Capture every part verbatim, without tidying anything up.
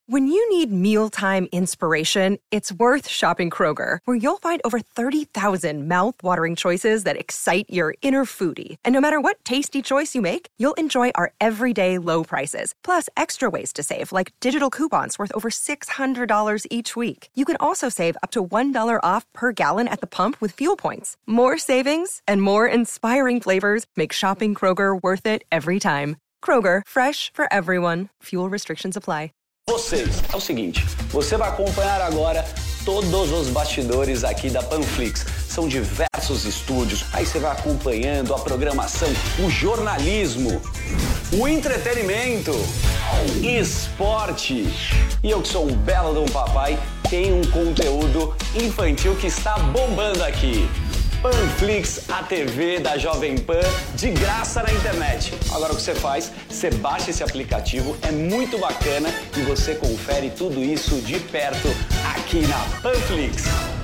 When you need mealtime inspiration, it's worth shopping Kroger, where you'll find over thirty thousand mouth-watering choices that excite your inner foodie. And no matter what tasty choice you make, you'll enjoy our everyday low prices, plus extra ways to save, like digital coupons worth over six hundred dollars each week. You can also save up to one dollar off per gallon at the pump with fuel points. More savings and more inspiring flavors make shopping Kroger worth it every time. Kroger, fresh for everyone. Fuel restrictions apply. Vocês, é o seguinte, você vai acompanhar agora todos os bastidores aqui da Panflix. São diversos estúdios, aí você vai acompanhando a programação, o jornalismo, o entretenimento, esporte. E eu que sou um belo de um papai, tenho um conteúdo infantil que está bombando aqui. Panflix, a T V da Jovem Pan, de graça na internet. Agora o que você faz? Você baixa esse aplicativo, é muito bacana e você confere tudo isso de perto aqui na Panflix.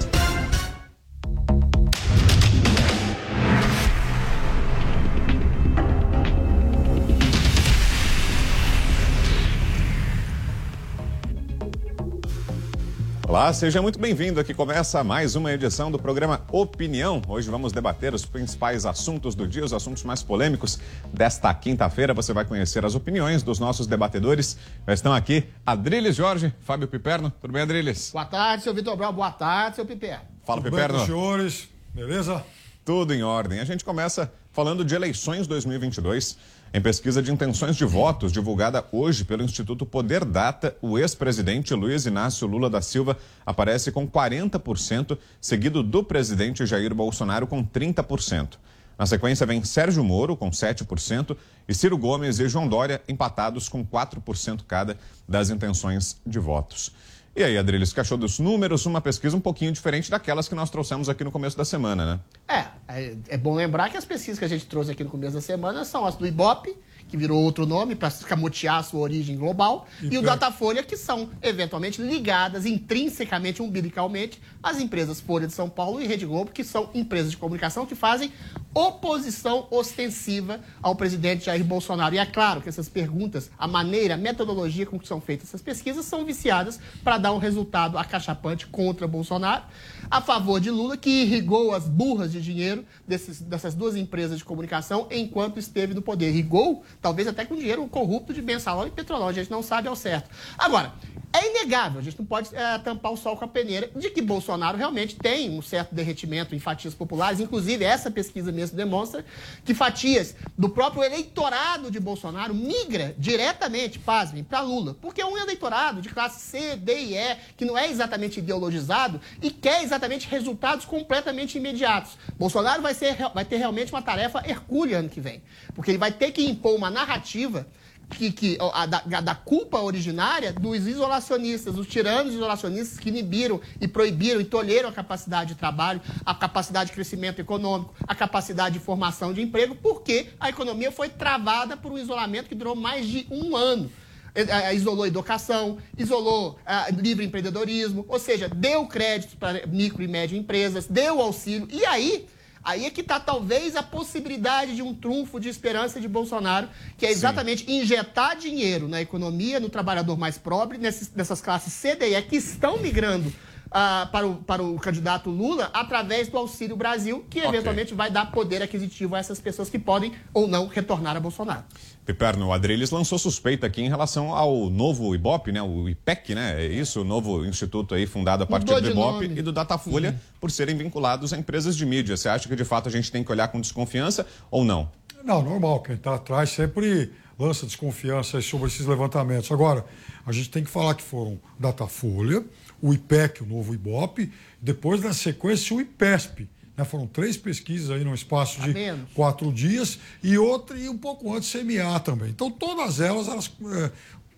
Olá, seja muito bem-vindo. Aqui começa mais uma edição do programa Opinião. Hoje vamos debater os principais assuntos do dia, os assuntos mais polêmicos desta quinta-feira. Você vai conhecer as opiniões dos nossos debatedores. Já estão aqui Adriles Jorge, Fábio Piperno. Tudo bem, Adriles? Boa tarde, seu Vitor Brau. Boa tarde, seu Piperno. Fala, Tudo Piperno. bem, senhores? Beleza? Tudo em ordem. A gente começa falando de eleições dois mil e vinte e dois. Em pesquisa de intenções de votos divulgada hoje pelo Instituto Poder Data, o ex-presidente Luiz Inácio Lula da Silva aparece com quarenta por cento, seguido do presidente Jair Bolsonaro com trinta por cento. Na sequência vem Sérgio Moro com sete por cento e Ciro Gomes e João Dória empatados com quatro por cento cada das intenções de votos. E aí, Adriles, o que achou dos números? Uma pesquisa um pouquinho diferente daquelas que nós trouxemos aqui no começo da semana, né? É, é, é bom lembrar que as pesquisas que a gente trouxe aqui no começo da semana são as do Ibope, que virou outro nome para escamotear a sua origem global, e, e o Datafolha, que são eventualmente ligadas intrinsecamente, umbilicalmente, às empresas Folha de São Paulo e Rede Globo, que são empresas de comunicação que fazem oposição ostensiva ao presidente Jair Bolsonaro. E é claro que essas perguntas, a maneira, a metodologia com que são feitas essas pesquisas são viciadas para dar um resultado acachapante contra Bolsonaro, a favor de Lula, que irrigou as burras de dinheiro desses, dessas duas empresas de comunicação enquanto esteve no poder. Irrigou, talvez até com dinheiro corrupto de Mensalão e Petrolão, a gente não sabe ao certo. Agora, é inegável, a gente não pode é, tampar o sol com a peneira, de que Bolsonaro realmente tem um certo derretimento em fatias populares. Inclusive, essa pesquisa mesmo demonstra que fatias do próprio eleitorado de Bolsonaro migra diretamente, pasmem, para Lula. Porque é um eleitorado de classe C, D e E, que não é exatamente ideologizado e quer exatamente resultados completamente imediatos. Bolsonaro vai, ser, vai ter realmente uma tarefa hercúlea ano que vem, porque ele vai ter que impor uma narrativa Que, que, a, da, da culpa originária dos isolacionistas, dos tiranos isolacionistas que inibiram e proibiram e tolheram a capacidade de trabalho, a capacidade de crescimento econômico, a capacidade de formação de emprego, porque a economia foi travada por um isolamento que durou mais de um ano. Isolou a educação, isolou a livre empreendedorismo, ou seja, deu crédito para micro e médio empresas, deu auxílio, e aí... Aí é que está talvez a possibilidade de um trunfo de esperança de Bolsonaro, que é exatamente Sim. injetar dinheiro na economia, no trabalhador mais pobre, nesses, nessas classes C D E que estão migrando uh, para, o, para o candidato Lula através do Auxílio Brasil, que okay. eventualmente vai dar poder aquisitivo a essas pessoas que podem ou não retornar a Bolsonaro. Piperno, o Adriles lançou suspeita aqui em relação ao novo Ibope, né? O I P E C, né? É isso, o novo instituto aí fundado a partir do Ibope e do Datafolha, uhum. por serem vinculados a empresas de mídia. Você acha que de fato a gente tem que olhar com desconfiança ou não? Não, normal. Quem está atrás sempre lança desconfiança sobre esses levantamentos. Agora, a gente tem que falar que foram Datafolha, o I P E C, o novo Ibope, depois na sequência o IPESP. Né, foram três pesquisas aí no espaço de quatro dias e outra e um pouco antes C M A também. Então, todas elas, elas é,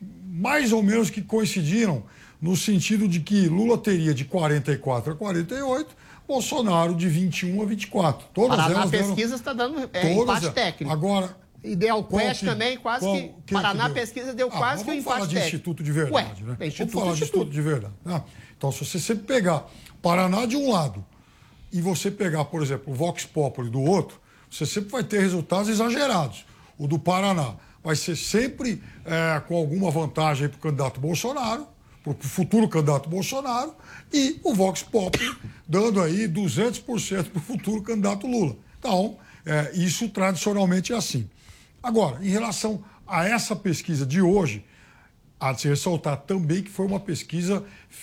mais ou menos que coincidiram no sentido de que Lula teria de quarenta e quatro a quarenta e oito, Bolsonaro de vinte e um a vinte e quatro. Todas Paraná elas deram, pesquisa está dando é, empate elas, técnico. Agora, Ideal Quest também, quase qual, que... que Paraná que pesquisa deu ah, quase que o empate técnico. Vamos falar de técnico. Instituto de Verdade, Ué, né? Instituto, vamos falar de Instituto Instituto de Verdade. Ah, então, se você sempre pegar Paraná de um lado e você pegar, por exemplo, o Vox Populi do outro, você sempre vai ter resultados exagerados. O do Paraná vai ser sempre é, com alguma vantagem para o candidato Bolsonaro, para o futuro candidato Bolsonaro e o Vox Populi dando aí duzentos por cento para o futuro candidato Lula. Então, é, isso tradicionalmente é assim. Agora, em relação a essa pesquisa de hoje, há de se ressaltar também que foi uma pesquisa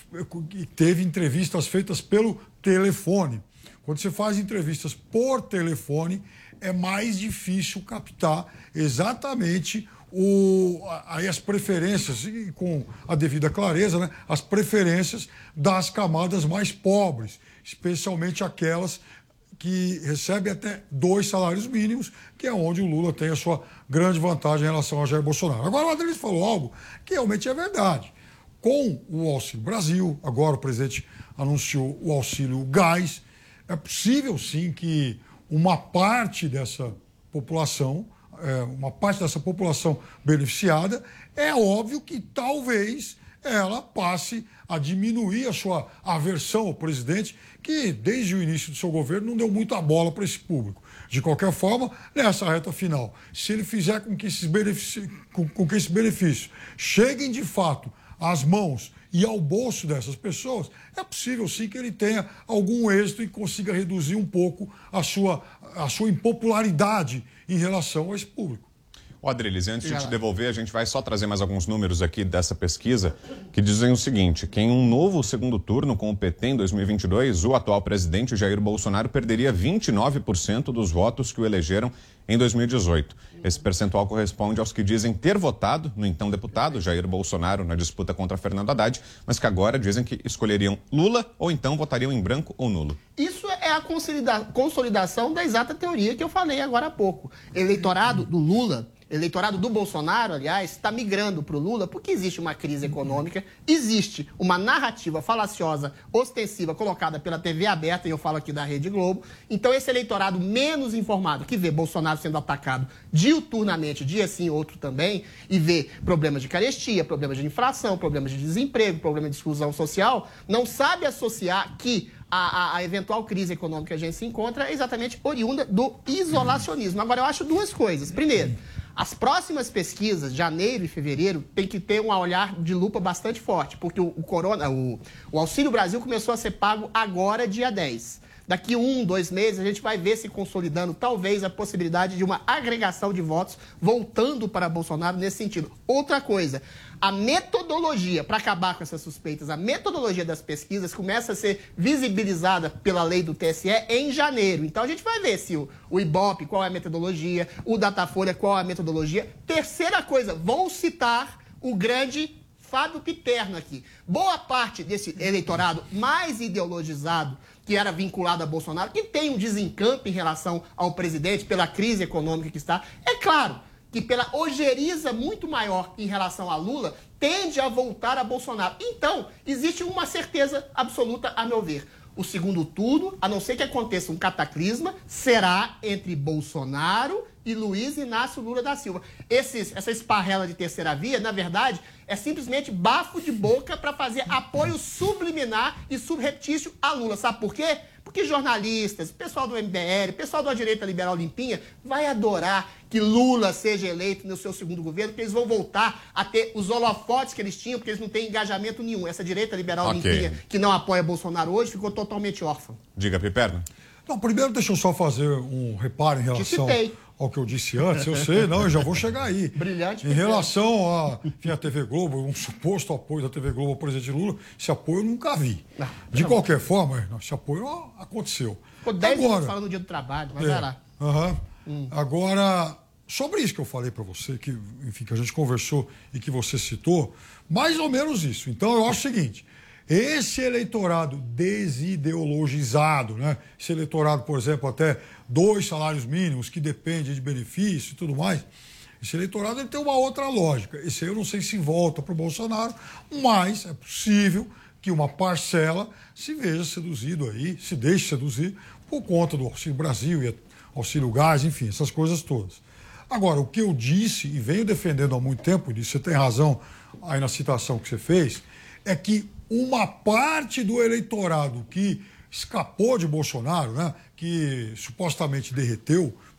que teve entrevistas feitas pelo telefone. Quando você faz entrevistas por telefone, é mais difícil captar exatamente o, aí as preferências, e com a devida clareza, né, as preferências das camadas mais pobres, especialmente aquelas que recebem até dois salários mínimos, que é onde o Lula tem a sua grande vantagem em relação ao Jair Bolsonaro. Agora, o Adriles falou algo que realmente é verdade. Com o Auxílio Brasil, agora o presidente anunciou o auxílio gás, é possível sim que uma parte dessa população, é, uma parte dessa população beneficiada, é óbvio que talvez ela passe a diminuir a sua aversão ao presidente, que desde o início do seu governo não deu muita bola para esse público. De qualquer forma, nessa reta final, se ele fizer com que esses benefícios, com, com que esses benefícios cheguem de fato às mãos e ao bolso dessas pessoas, é possível sim que ele tenha algum êxito e consiga reduzir um pouco a sua, a sua impopularidade em relação a esse público. Ô Adriles, antes de te devolver, a gente vai só trazer mais alguns números aqui dessa pesquisa que dizem o seguinte, que em um novo segundo turno com o P T em dois mil e vinte e dois, o atual presidente Jair Bolsonaro perderia vinte e nove por cento dos votos que o elegeram em dois mil e dezoito. Esse percentual corresponde aos que dizem ter votado no então deputado Jair Bolsonaro na disputa contra Fernando Haddad, mas que agora dizem que escolheriam Lula ou então votariam em branco ou nulo. Isso é a consolidação da exata teoria que eu falei agora há pouco. Eleitorado do Lula, eleitorado do Bolsonaro, aliás, está migrando para o Lula porque existe uma crise econômica, existe uma narrativa falaciosa, ostensiva, colocada pela T V aberta, e eu falo aqui da Rede Globo. Então, esse eleitorado menos informado, que vê Bolsonaro sendo atacado diuturnamente, dia sim, outro também, e vê problemas de carestia, problemas de inflação, problemas de desemprego, problemas de exclusão social, não sabe associar que A, a, a eventual crise econômica que a gente se encontra é exatamente oriunda do isolacionismo. Agora, eu acho duas coisas. Primeiro, as próximas pesquisas, janeiro e fevereiro, tem que ter um olhar de lupa bastante forte, porque o, o, corona, o, o Auxílio Brasil começou a ser pago agora, dia dez. Daqui um, dois meses, a gente vai ver se consolidando, talvez, a possibilidade de uma agregação de votos voltando para Bolsonaro nesse sentido. Outra coisa, a metodologia, para acabar com essas suspeitas, a metodologia das pesquisas começa a ser visibilizada pela lei do T S E em janeiro. Então, a gente vai ver se o, o Ibope, qual é a metodologia, o Datafolha, qual é a metodologia. Terceira coisa, vou citar o grande Fábio Piperno aqui. Boa parte desse eleitorado mais ideologizado, que era vinculado a Bolsonaro, que tem um desencanto em relação ao presidente pela crise econômica que está, é claro que pela ojeriza muito maior em relação a Lula, tende a voltar a Bolsonaro. Então, existe uma certeza absoluta, a meu ver. O segundo turno, a não ser que aconteça um cataclisma, será entre Bolsonaro e Luiz Inácio Lula da Silva. Esses, essa esparrela de terceira via, na verdade, é simplesmente bafo de boca para fazer apoio subliminar e subreptício a Lula. Sabe por quê? Porque jornalistas, pessoal do M B L, pessoal da direita liberal limpinha, vai adorar que Lula seja eleito no seu segundo governo, porque eles vão voltar a ter os holofotes que eles tinham, porque eles não têm engajamento nenhum. Essa direita liberal okay. limpinha que não apoia Bolsonaro hoje ficou totalmente órfã. Diga, Piperno. Não, primeiro deixa eu só fazer um reparo em relação ao que eu disse antes. Eu sei, não, eu já vou chegar aí. Brilhante. Em relação à a T V Globo, um suposto apoio da T V Globo ao presidente Lula, esse apoio eu nunca vi. Não, de não. qualquer forma, esse apoio aconteceu. Ficou dez minutos falando no dia do trabalho, mas vai lá. Uhum. Hum. Agora, sobre isso que eu falei para você, que, enfim, que a gente conversou e que você citou, mais ou menos isso. Então, eu acho o seguinte... Esse eleitorado desideologizado, né? Esse eleitorado, por exemplo, até dois salários mínimos, que depende de benefício e tudo mais, esse eleitorado ele tem uma outra lógica. Esse aí eu não sei se volta para o Bolsonaro, mas é possível que uma parcela se veja seduzido aí, se deixe seduzir por conta do Auxílio Brasil e Auxílio Gás, enfim, essas coisas todas. Agora, o que eu disse e venho defendendo há muito tempo, e você tem razão aí na citação que você fez, é que uma parte do eleitorado que escapou de Bolsonaro, né, que supostamente derreteu, que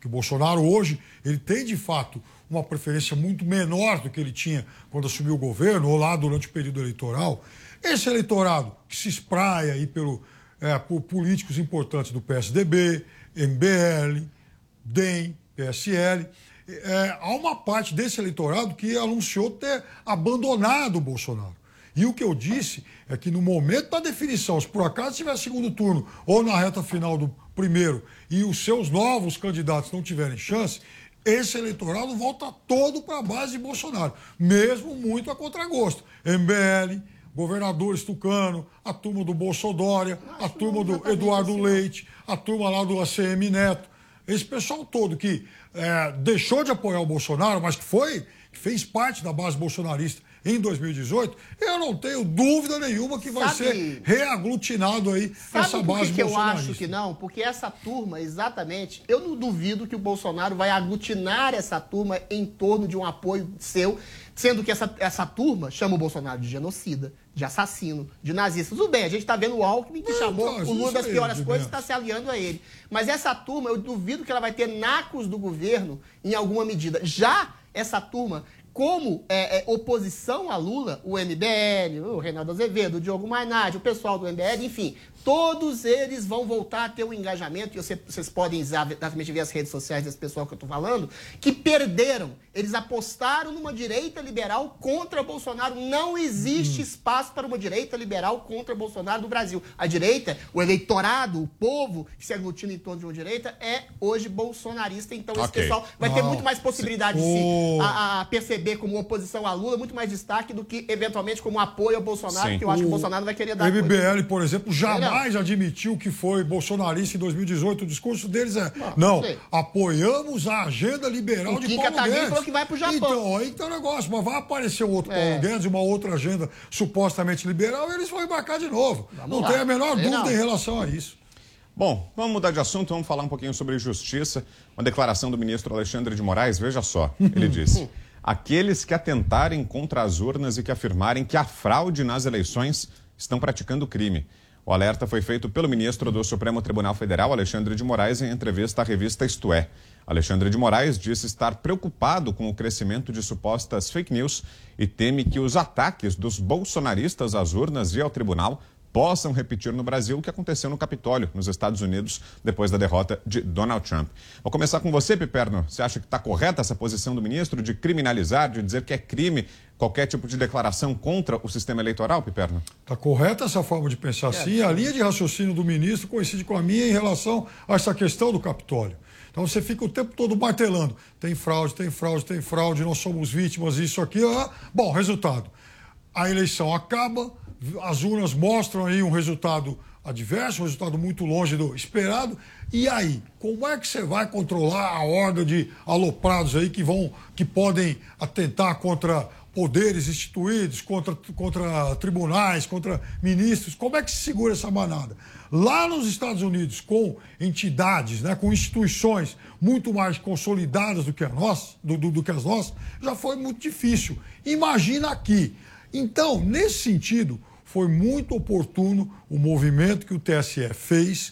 que o Bolsonaro hoje ele tem, de fato, uma preferência muito menor do que ele tinha quando assumiu o governo ou lá durante o período eleitoral. Esse eleitorado que se espraia aí pelo, é, por políticos importantes do P S D B, M B L, D E M, P S L, é, há uma parte desse eleitorado que anunciou ter abandonado o Bolsonaro. E o que eu disse é que no momento da definição, se por acaso tiver segundo turno ou na reta final do primeiro e os seus novos candidatos não tiverem chance, esse eleitorado volta todo para a base de Bolsonaro, mesmo muito a contragosto. M B L, governadores Tucano, a turma do Bolsodória, a turma do Eduardo Leite, a turma lá do A C M Neto. Esse pessoal todo que é, deixou de apoiar o Bolsonaro, mas que foi, que fez parte da base bolsonarista em dois mil e dezoito, eu não tenho dúvida nenhuma que vai Sabe, ser reaglutinado aí essa base bolsonarista. Sabe por que eu acho que não? Porque essa turma, exatamente, eu não duvido que o Bolsonaro vai aglutinar essa turma em torno de um apoio seu, sendo que essa, essa turma chama o Bolsonaro de genocida, de assassino, de nazista. Tudo bem, a gente está vendo o Alckmin, que não, chamou não, o Lula das piores coisas, está se aliando a ele. Mas essa turma, eu duvido que ela vai ter nacos do governo em alguma medida. Já essa turma, como é, é, oposição a Lula, o M B L, o Reinaldo Azevedo, o Diogo Mainardi, o pessoal do M B L, enfim, todos eles vão voltar a ter o engajamento, e você, vocês podem exatamente ver as redes sociais desse pessoal que eu estou falando, que perderam. Eles apostaram numa direita liberal contra Bolsonaro. Não existe espaço para uma direita liberal contra Bolsonaro no Brasil. A direita, o eleitorado, o povo que se aglutina em torno de uma direita é hoje bolsonarista. Então esse Okay. pessoal vai ter Não. muito mais possibilidade Se... de se Oh. a, a perceber como oposição a Lula, muito mais destaque do que, eventualmente, como apoio ao Bolsonaro, Sim. que eu acho que o O Bolsonaro vai querer dar M B L, apoio. por exemplo, jamais admitiu que foi bolsonarista em dois mil e dezoito. O discurso deles é, não, sei. apoiamos a agenda liberal O de Kim Paulo Kataguiri Guedes. falou que vai pro Japão. Então, aí tem um negócio, mas vai aparecer um outro É. Paulo Guedes e uma outra agenda supostamente liberal e eles vão embarcar de novo. Vamos não lá. tem a menor Sei dúvida não. em relação a isso. Bom, vamos mudar de assunto, vamos falar um pouquinho sobre justiça. Uma declaração do ministro Alexandre de Moraes, veja só, ele disse: aqueles que atentarem contra as urnas e que afirmarem que há fraude nas eleições estão praticando crime. O alerta foi feito pelo ministro do Supremo Tribunal Federal, Alexandre de Moraes, em entrevista à revista Isto É. Alexandre de Moraes disse estar preocupado com o crescimento de supostas fake news e teme que os ataques dos bolsonaristas às urnas e ao tribunal possam repetir no Brasil o que aconteceu no Capitólio, nos Estados Unidos, depois da derrota de Donald Trump. Vou começar com você, Piperno. Você acha que está correta essa posição do ministro de criminalizar, de dizer que é crime qualquer tipo de declaração contra o sistema eleitoral, Piperno? Está correta essa forma de pensar, sim. A linha de raciocínio do ministro coincide com a minha em relação a essa questão do Capitólio. Então você fica o tempo todo martelando. Tem fraude, tem fraude, tem fraude, nós somos vítimas, isso aqui. Ah. Bom, resultado. A eleição acaba, as urnas mostram aí um resultado adverso, um resultado muito longe do esperado. E aí, como é que você vai controlar a horda de aloprados aí que vão, que podem atentar contra poderes instituídos, contra, contra tribunais, contra ministros? Como é que se segura essa manada? Lá nos Estados Unidos, com entidades, né, com instituições muito mais consolidadas do que, a nós, do, do, do que as nossas, já foi muito difícil. Imagina aqui. Então, nesse sentido, foi muito oportuno o movimento que o T S E fez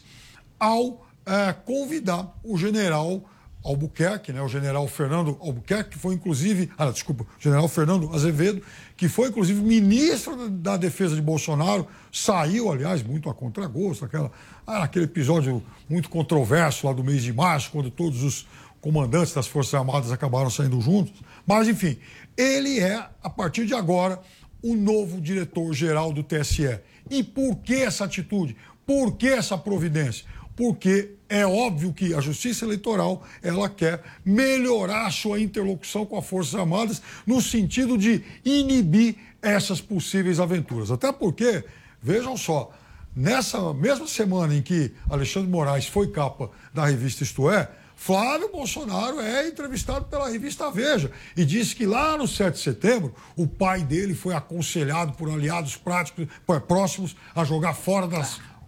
ao é, convidar o general Albuquerque, né, o general Fernando Albuquerque, que foi inclusive, ah, desculpa, o general Fernando Azevedo, que foi inclusive ministro da Defesa de Bolsonaro, saiu, aliás, muito a contragosto, aquela, ah, aquele episódio muito controverso lá do mês de março, quando todos os comandantes das Forças Armadas acabaram saindo juntos. Mas, enfim, ele é, a partir de agora, o novo diretor-geral do T S E. E por que essa atitude? Por que essa providência? Porque é óbvio que a Justiça Eleitoral ela quer melhorar a sua interlocução com as Forças Armadas no sentido de inibir essas possíveis aventuras. Até porque, vejam só, nessa mesma semana em que Alexandre de Moraes foi capa da revista Isto É, Flávio Bolsonaro é entrevistado pela revista Veja e disse que lá no sete de setembro o pai dele foi aconselhado por aliados práticos, próximos a jogar fora das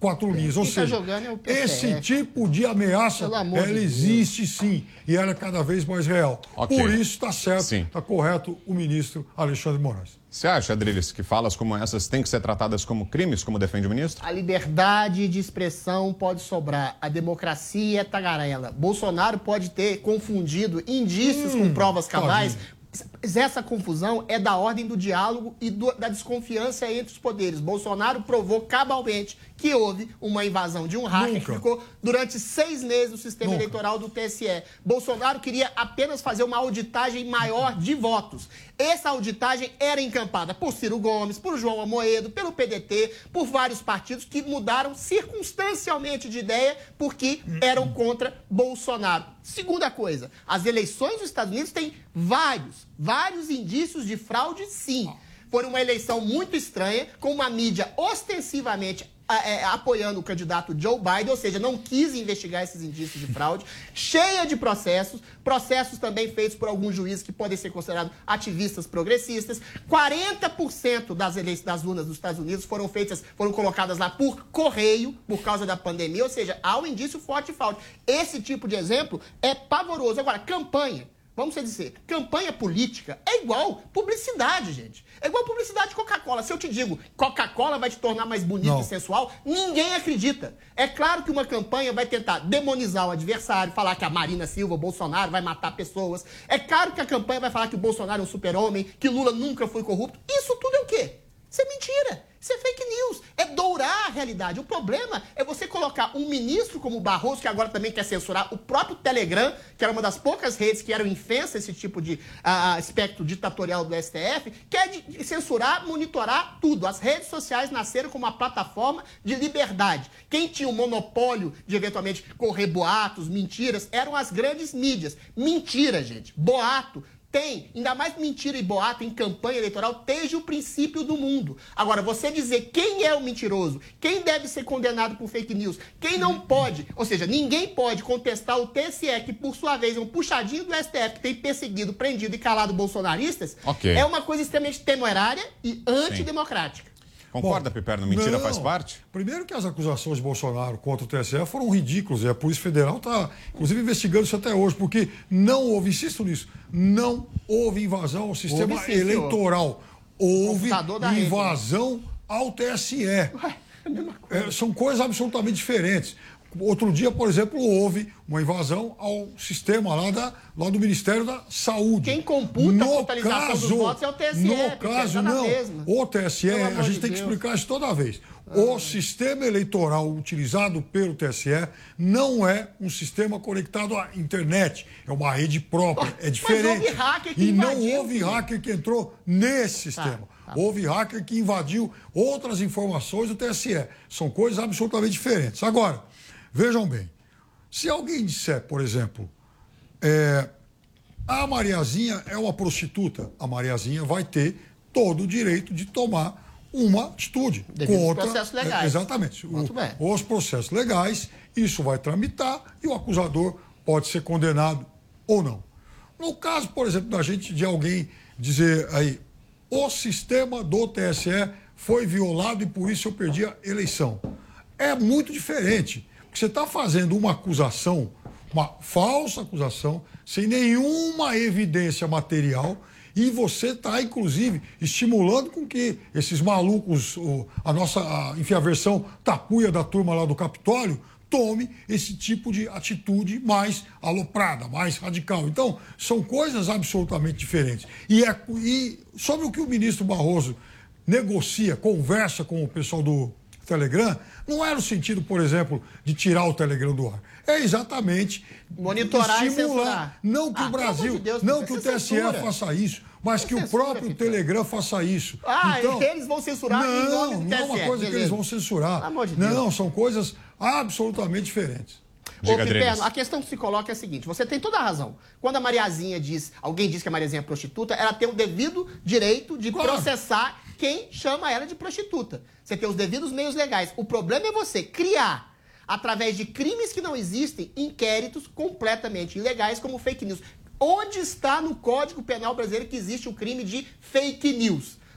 quatro linhas. Ou Quem tá seja, jogando é o P T F. esse tipo de ameaça, Pelo amor ela de Deus. existe sim, e ela é cada vez mais real. Ok. Por isso está certo, Sim. está correto o ministro Alexandre de Moraes. Você acha, Adriles, que falas como essas têm que ser tratadas como crimes, como defende o ministro? A liberdade de expressão pode sobrar, a democracia é tagarela. Bolsonaro pode ter confundido indícios Hum, com provas cabais. tadinho. Mas essa confusão é da ordem do diálogo e do- da desconfiança entre os poderes. Bolsonaro provou cabalmente que houve uma invasão de um hacker Nunca. que ficou durante seis meses no sistema Nunca. eleitoral do T S E. Bolsonaro queria apenas fazer uma auditagem maior de votos. Essa auditagem era encampada por Ciro Gomes, por João Amoedo, pelo P D T, por vários partidos que mudaram circunstancialmente de ideia porque eram contra Bolsonaro. Segunda coisa, as eleições dos Estados Unidos têm vários, vários indícios de fraude, sim. Foi uma eleição muito estranha, com uma mídia ostensivamente é, apoiando o candidato Joe Biden, ou seja, não quis investigar esses indícios de fraude, cheia de processos, processos também feitos por alguns juízes que podem ser considerados ativistas progressistas. quarenta por cento das eleições das urnas dos Estados Unidos foram feitas, foram colocadas lá por correio, por causa da pandemia, ou seja, há um indício forte de fraude. Esse tipo de exemplo é pavoroso. Agora, campanha. Vamos dizer, campanha política é igual publicidade, gente. É igual publicidade de Coca-Cola. Se eu te digo Coca-Cola vai te tornar mais bonito Não. e sensual, ninguém acredita. É claro que uma campanha vai tentar demonizar o adversário, falar que a Marina Silva, o Bolsonaro, vai matar pessoas. É claro que a campanha vai falar que o Bolsonaro é um super-homem, que Lula nunca foi corrupto. Isso tudo é o quê? Isso é mentira. Isso é fake news. É dourar a realidade. O problema é você colocar um ministro como o Barroso, que agora também quer censurar o próprio Telegram, que era uma das poucas redes que eram infensas esse tipo de uh, aspecto ditatorial do S T F, quer de, de censurar, monitorar tudo. As redes sociais nasceram como uma plataforma de liberdade. Quem tinha o monopólio de, eventualmente, correr boatos, mentiras, eram as grandes mídias. Mentira, gente. Boato. Tem, ainda mais mentira e boato em campanha eleitoral, desde o princípio do mundo. Agora, você dizer quem é o mentiroso, quem deve ser condenado por fake news, quem não pode, ou seja, ninguém pode contestar o T S E, que por sua vez é um puxadinho do S T F, que tem perseguido, prendido e calado bolsonaristas, Ok. é uma coisa extremamente temerária e antidemocrática. Concorda, Bom, Piperno? Mentira não. faz parte? Primeiro que as acusações de Bolsonaro contra o T S E foram ridículas. E a Polícia Federal está, inclusive, investigando isso até hoje, porque não houve, insisto nisso, não houve invasão ao sistema Houve sim, eleitoral. Houve Computador da rede, invasão ao T S E. Ué, é a mesma coisa. É, são coisas absolutamente diferentes. Outro dia, por exemplo, houve uma invasão ao sistema lá, da, lá do Ministério da Saúde. Quem computa a totalização dos votos é o T S E, No Peter, caso, tá na não. mesma. O T S E, Pelo a amor gente de tem que Deus. explicar isso toda vez. O sistema eleitoral utilizado pelo T S E não é um sistema conectado à internet. É uma rede própria, é Mas diferente. houve hacker que e não invadiu, houve filho. hacker que entrou nesse sistema. tá. Houve hacker que invadiu outras informações do T S E. São coisas absolutamente diferentes. Agora, vejam bem. Se alguém disser, por exemplo, é, a Mariazinha é uma prostituta, a Mariazinha vai ter todo o direito de tomar uma atitude Devido aos contra... processos legais. É, exatamente. Muito O- bem. Os processos legais, isso vai tramitar e o acusador pode ser condenado ou não. No caso, por exemplo, da gente, de alguém dizer aí, o sistema do T S E foi violado e por isso eu perdi a eleição. É muito diferente. Porque você está fazendo uma acusação, uma falsa acusação, sem nenhuma evidência material, e você está, inclusive, estimulando com que esses malucos, o- a nossa, a, enfim, a versão tapuia da turma lá do Capitólio, tome esse tipo de atitude mais aloprada, mais radical. Então, são coisas absolutamente diferentes. E, é, e sobre o que o ministro Barroso negocia, conversa com o pessoal do Telegram, não é no sentido, por exemplo, de tirar o Telegram do ar. É exatamente Monitorar e estimular. censurar. Não que Ah, o pelo Brasil, amor de Deus, não Peter, que o isso é T S E censura. faça isso, mas Isso que é o censura, próprio Peter. Telegram faça isso. Ah, então, eles vão censurar em nome não, do não T é S E. uma coisa que beleza. eles vão censurar. Pelo amor de não, Deus. são coisas absolutamente diferentes. Diga, Ô, Adriles. Piperno, a questão que se coloca é a seguinte, você tem toda a razão. Quando a Mariazinha diz, alguém diz que a Mariazinha é prostituta, ela tem o devido direito de Claro. processar quem chama ela de prostituta. Você tem os devidos meios legais. O problema é você criar, através de crimes que não existem, inquéritos completamente ilegais como fake news. Onde está no Código Penal brasileiro que existe o crime de fake news?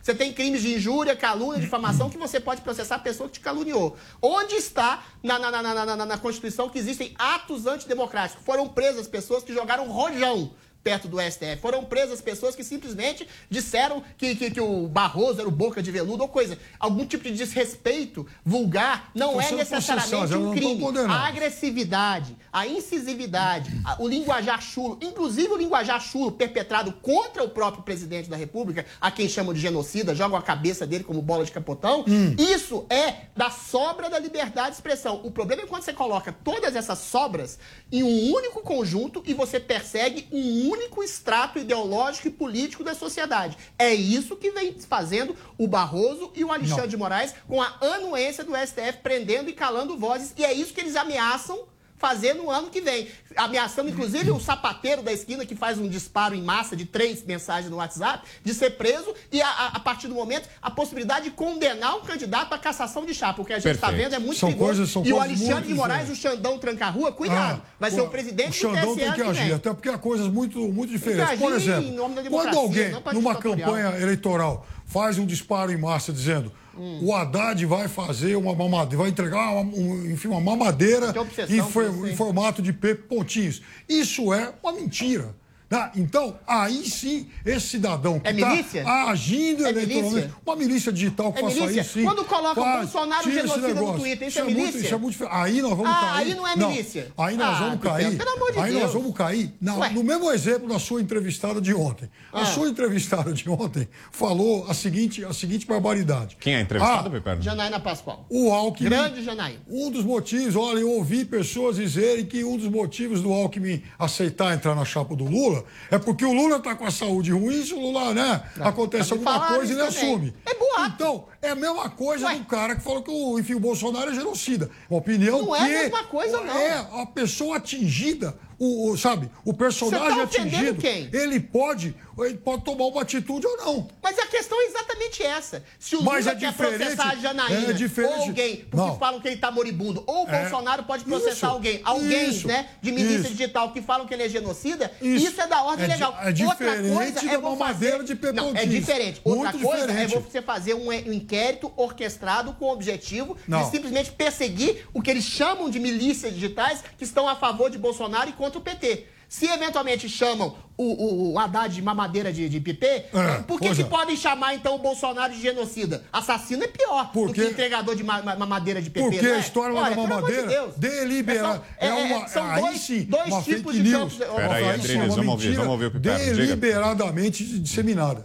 Você tem crimes de injúria, calúnia, difamação, que você pode processar a pessoa que te caluniou. Onde está na, na, na, na, na, na Constituição que existem atos antidemocráticos? Foram presas pessoas que jogaram rojão perto do S T F. Foram presas pessoas que simplesmente disseram que, que, que o Barroso era o boca de veludo ou coisa. Algum tipo de desrespeito vulgar não é necessariamente um crime. A agressividade, a incisividade, a, o linguajar chulo, inclusive o linguajar chulo perpetrado contra o próprio presidente da República, a quem chamam de genocida, jogam a cabeça dele como bola de capotão, hum. isso é da sobra da liberdade de expressão. O problema é quando você coloca todas essas sobras em um único conjunto e você persegue um único extrato ideológico e político da sociedade. É isso que vem fazendo o Barroso e o Alexandre Não. de Moraes com a anuência do S T F prendendo e calando vozes, e é isso que eles ameaçam fazer no ano que vem. Ameaçando, inclusive, o sapateiro da esquina que faz um disparo em massa de três mensagens no WhatsApp, de ser preso e, a, a partir do momento, a possibilidade de condenar um candidato à cassação de chapa. O que a gente está vendo é muito são perigoso. Coisas, são e o Alexandre de Moraes, diferentes. O Xandão Tranca-Rua, cuidado. Ah, vai ser o presidente o Xandão do T S E tem que agir, vem. até porque há coisas muito, muito diferentes. Agir Por exemplo, quando alguém, numa campanha eleitoral, faz um disparo em massa dizendo hum. o Haddad vai fazer uma mamadeira, vai entregar uma, um, enfim, uma mamadeira em, for, em formato de P pontinhos. Isso é uma mentira. Né? Então, aí sim, esse cidadão que é está agindo é eleitoralmente, milícia? uma milícia digital que é faça milícia? isso, sim. Quando coloca o Bolsonaro genocida no Twitter, isso, isso é milícia? Muito, isso é muito diferente. Aí nós vamos ah, cair. aí não é milícia. Não, aí nós ah, vamos cair. Pelo amor de aí Deus. nós vamos cair na, no mesmo exemplo da sua entrevistada de ontem. Ah. A sua entrevistada de ontem falou a seguinte, a seguinte barbaridade. Quem é entrevistada, ah, Piperno? Janaína Pascoal. O Alckmin. Grande Janaína. Um dos motivos, olha, eu ouvi pessoas dizerem que um dos motivos do Alckmin aceitar entrar na chapa do Lula é porque o Lula está com a saúde de ruim, se o Lula, né? Acontece alguma coisa e ele também. assume. É boato. Então, é a mesma coisa Ué. do cara que falou que o, enfim, o Bolsonaro é genocida. Uma opinião não que... Não é a mesma coisa, não. É a pessoa atingida, o, o, sabe? O personagem tá atingido, quem? ele pode, ele pode tomar uma atitude ou não. Mas a questão é exatamente essa. Se o Mas Lula é quer processar a Janaína é diferente. ou alguém, porque não. falam que ele está moribundo, ou o é. Bolsonaro pode processar isso. alguém, alguém isso. né, de milícia isso. digital que falam que ele é genocida, isso, isso é da ordem é legal. É diferente Outra coisa de é uma fazer... madeira de P. Não, é diferente. Outra Muito coisa diferente. é você fazer um inquérito orquestrado com o objetivo não. de simplesmente perseguir o que eles chamam de milícias digitais que estão a favor de Bolsonaro e contra o P T. Se eventualmente chamam o, o, o Haddad de mamadeira de, de pipê, é, por que, que é. podem chamar então o Bolsonaro de genocida? Assassino é pior porque, do que entregador de ma, ma, mamadeira de pipê. Porque não é? a história Olha, da mamadeira de deliberada. É, é, é uma, são aí dois, sim, dois uma tipos fake de news. campos. Peraí, Adriles, vamos ouvir, vamos ouvir o Piperno. Deliberadamente disseminada.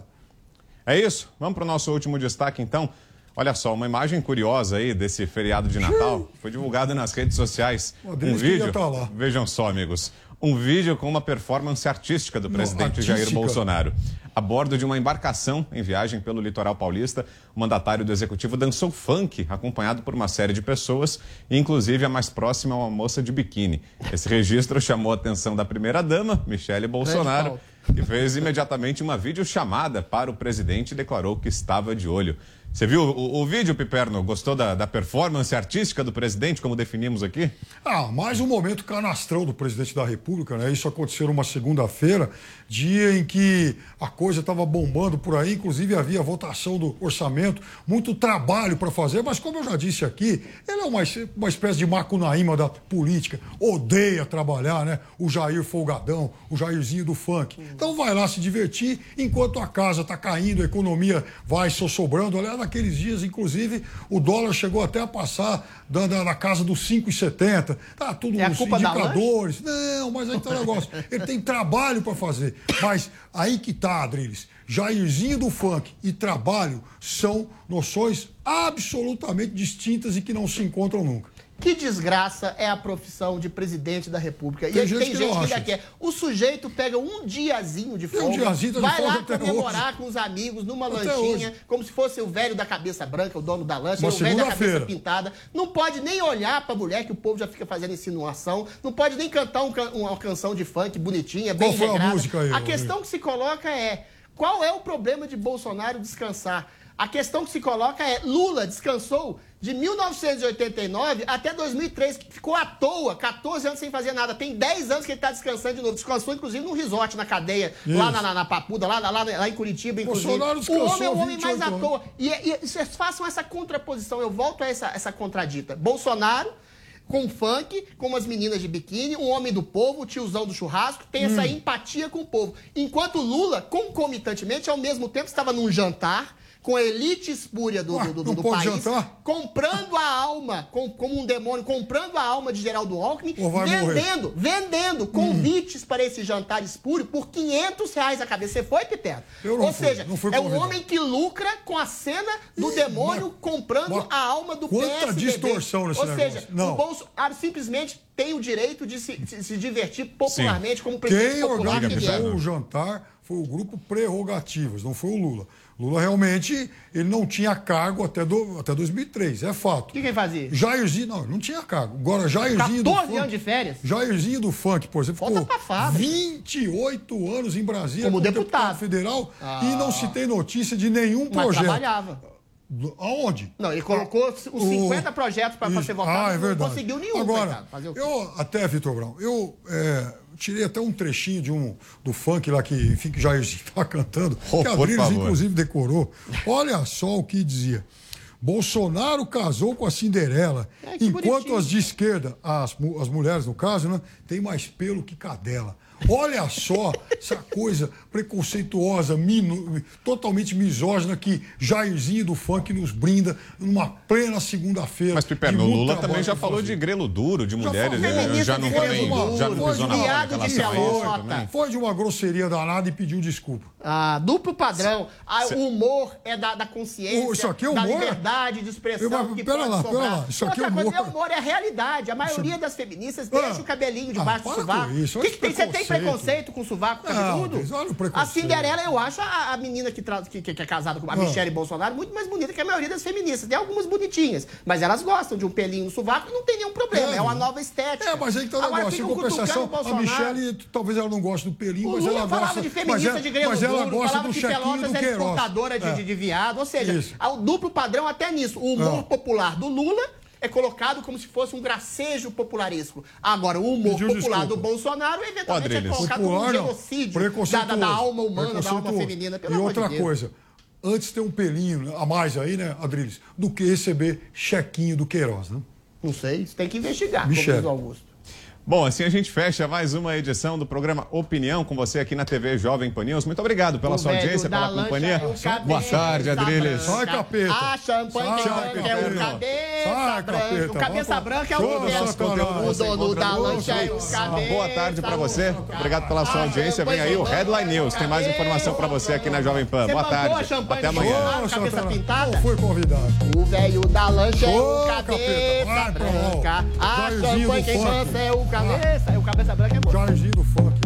É isso? Vamos para o nosso último destaque, então. Olha só, uma imagem curiosa aí desse feriado de Natal foi divulgada nas redes sociais. Um vídeo, vejam só, amigos, um vídeo com uma performance artística do presidente Jair Bolsonaro. A bordo de uma embarcação em viagem pelo litoral paulista, o mandatário do executivo dançou funk, acompanhado por uma série de pessoas, e inclusive a mais próxima é uma moça de biquíni. Esse registro chamou a atenção da primeira-dama, Michele Bolsonaro, que fez imediatamente uma videochamada para o presidente e declarou que estava de olho. Você viu o, o vídeo, Piperno? Gostou da, da performance artística do presidente, como definimos aqui? Ah, mais um momento canastrão do presidente da República, né? Isso aconteceu numa segunda-feira, dia em que a coisa estava bombando por aí, inclusive havia votação do orçamento, muito trabalho para fazer, mas como eu já disse aqui, ele é uma, uma espécie de macunaíma da política, odeia trabalhar, né? O Jair folgadão, o Jairzinho do funk. Então vai lá se divertir, enquanto a casa está caindo, a economia vai sossobrando. Aliás, naqueles dias, inclusive, o dólar chegou até a passar da, da, da casa dos cinco e setenta. Tá tudo é nos indicadores. Não, mas aí tá o negócio. Ele tem trabalho para fazer. Mas aí que tá, Adriles. Jairzinho do funk e trabalho são noções absolutamente distintas e que não se encontram nunca. Que desgraça é a profissão de presidente da República. Tem e gente tem que gente que ainda acha. quer. O sujeito pega um diazinho de folga, um diazinho de vai folga lá até comemorar hoje. com os amigos numa Até lanchinha, hoje. como se fosse o velho da cabeça branca, o dono da lancha, Uma o velho da cabeça segunda-feira. pintada. Não pode nem olhar pra mulher, que o povo já fica fazendo insinuação. Não pode nem cantar um can- uma canção de funk bonitinha, bem Qual foi a regrada. música aí, A Rodrigo? questão que se coloca é, qual é o problema de Bolsonaro descansar? A questão que se coloca é, Lula descansou de mil novecentos e oitenta e nove até dois mil e três, que ficou à toa, quatorze anos sem fazer nada. Tem dez anos que ele está descansando de novo. Descansou, inclusive, num resort na cadeia, Isso. lá na, na, na Papuda, lá, lá, lá em Curitiba, inclusive. Bolsonaro descansou, o homem é o homem mais à anos. toa. E, e, e façam essa contraposição. Eu volto a essa, essa contradita. Bolsonaro, com funk, com umas meninas de biquíni, um homem do povo, o tiozão do churrasco, tem hum. essa empatia com o povo. Enquanto Lula, concomitantemente, ao mesmo tempo, estava num jantar com a elite espúria do, Ué, do, do, do país, jantar? comprando a alma, com, como um demônio, comprando a alma de Geraldo Alckmin, vendendo, vendendo convites hum. para esse jantar espúrio por quinhentos reais a cabeça. Você foi, Pitero? Eu não Ou fui, seja, não fui é um homem que lucra com a cena do Ih, demônio mas, comprando mas, a alma do quanta P S D B. distorção nesse Ou negócio. seja, não. o Bolsonaro simplesmente tem o direito de se, de se divertir popularmente Sim. como presidente Quem popular que organizou é. o jantar foi o grupo Prerrogativas, não foi o Lula. Lula realmente ele não tinha cargo até, do, até dois mil e três, é fato. O que, que ele fazia? Jairzinho, não, não tinha cargo. Agora, Jairzinho do quatorze anos de férias? Jairzinho do funk, por exemplo, Volta ficou pra fábrica. vinte e oito anos em Brasília como deputado. deputado federal ah. e não se tem notícia de nenhum projeto. Mas trabalhava. Aonde? Não, ele colocou os cinquenta o... projetos para ser votado, ah, é verdade. não conseguiu nenhum. Agora, fazer o eu até, Vitor Brown, eu é, tirei até um trechinho de um, do funk lá que, enfim, que Jairzinho estava cantando, oh, que a Adriles, inclusive, decorou. Olha só o que dizia. Bolsonaro casou com a Cinderela, é, enquanto bonitinho. As de esquerda, as, as mulheres, no caso, né, tem mais pelo que cadela. Olha só essa coisa preconceituosa, minu, totalmente misógina que Jairzinho do funk nos brinda numa plena segunda-feira. Mas, Piper, o Lula também já falou de grelo duro, de mulheres. Já, falou, já não também, uma, já não pisou na roda de pelota. Foi de uma grosseria danada e pediu desculpa. Ah, duplo padrão. Ah, o humor é da, da consciência, isso aqui é humor? Da liberdade de expressão. Eu, que pera pode lá, sobrar. pera lá. Isso aqui Outra é humor. coisa é humor, é a realidade. A maioria isso... das feministas deixa ah, o cabelinho debaixo ah, do sovaco. Isso, que que tem, você tem preconceito com o sovaco cabeludo? A Cinderela, eu acho a, a menina que, tra... que, que é casada com a ah. Michelle Bolsonaro muito mais bonita que a maioria das feministas. Tem algumas bonitinhas, mas elas gostam de um pelinho no sovaco e não tem nenhum problema. É, é uma nova estética. É, mas aí que tá o negócio. Em compensação, a Michelle, talvez ela não goste do pelinho, mas ela gosta... falava de feminista de grelo mas duro, ela gosta falava do que chequinho do Pelotas era exportadora de, é. de, de viado. Ou seja, Isso. o duplo padrão até nisso. O humor é. popular do Lula é colocado como se fosse um gracejo popularesco. Agora, o humor Pediu popular desculpa. do Bolsonaro, eventualmente, Adriles. é colocado popular, como um genocídio da, da, da alma humana, da alma feminina. Pelo e outra de coisa, antes ter um pelinho a mais aí, né, Adriles, do que receber chequinho do Queiroz, né? Não sei, isso tem que investigar, Michele. como diz o Augusto. Bom, assim a gente fecha mais uma edição do programa Opinião com você aqui na T V Jovem Pan News. Muito obrigado pela o sua audiência, pela companhia. Boa tarde, Adriles. Sai, capeta. A champanhe que é o cabeça branca. O cabeça branca é o conteúdo. O dono da lancha é o cabeça. Boa tarde pra você. Obrigado pela sua audiência. Vem aí o Headline News. Tem mais informação pra você aqui na Jovem Pan. Boa tarde. Até amanhã. Cabeça pintada. Não foi convidado. O velho da lancha é o cabeça branca. A champanhe quem chama é o cabeça, é o cabeça branca é bom. Jairzinho do funk.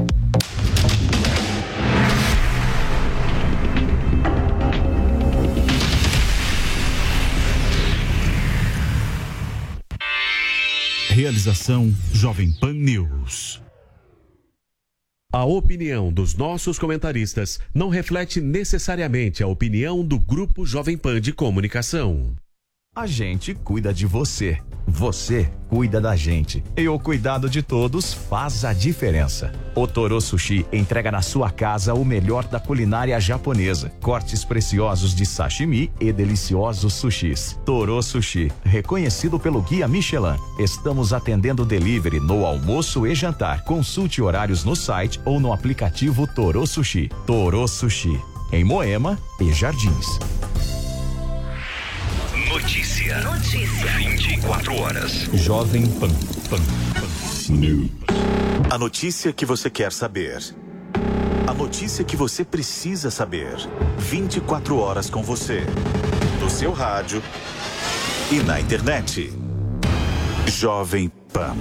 Realização Jovem Pan News. A opinião dos nossos comentaristas não reflete necessariamente a opinião do Grupo Jovem Pan de Comunicação. A gente cuida de você. Você cuida da gente. E o cuidado de todos faz a diferença. O Toro Sushi entrega na sua casa o melhor da culinária japonesa. Cortes preciosos de sashimi e deliciosos sushis. Toro Sushi, reconhecido pelo Guia Michelin. Estamos atendendo delivery no almoço e jantar. Consulte horários no site ou no aplicativo Toro Sushi. Toro Sushi, em Moema e Jardins. Notícia. Notícia. vinte e quatro horas. Jovem Pan. Pan. Pan. News. A notícia que você quer saber. A notícia que você precisa saber. vinte e quatro horas com você. No seu rádio e na internet. Jovem Pan.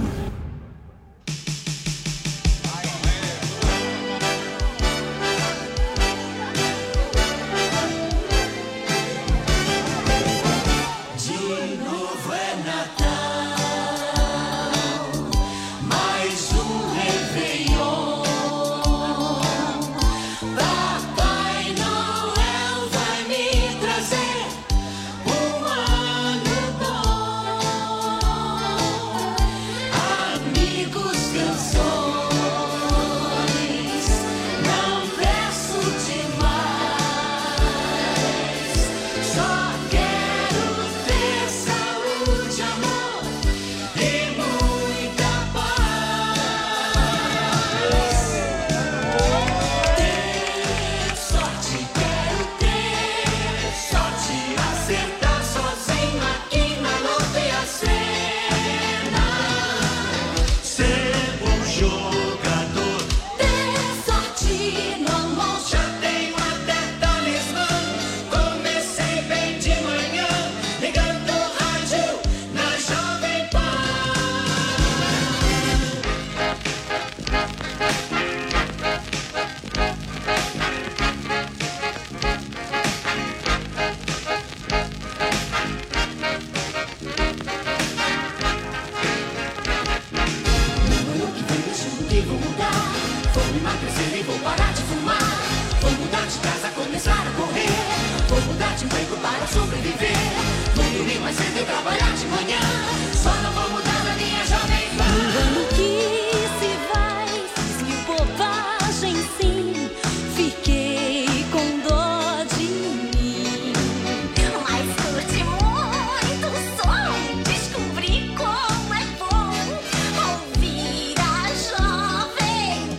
Vou dormir mais cedo e trabalhar de manhã. Só não vou mudar na minha Jovem Pan. No ano que se vai, fiz mil bobagem sim. Fiquei com dó de mim. Mas curti muito o som. Descobri como é bom ouvir a Jovem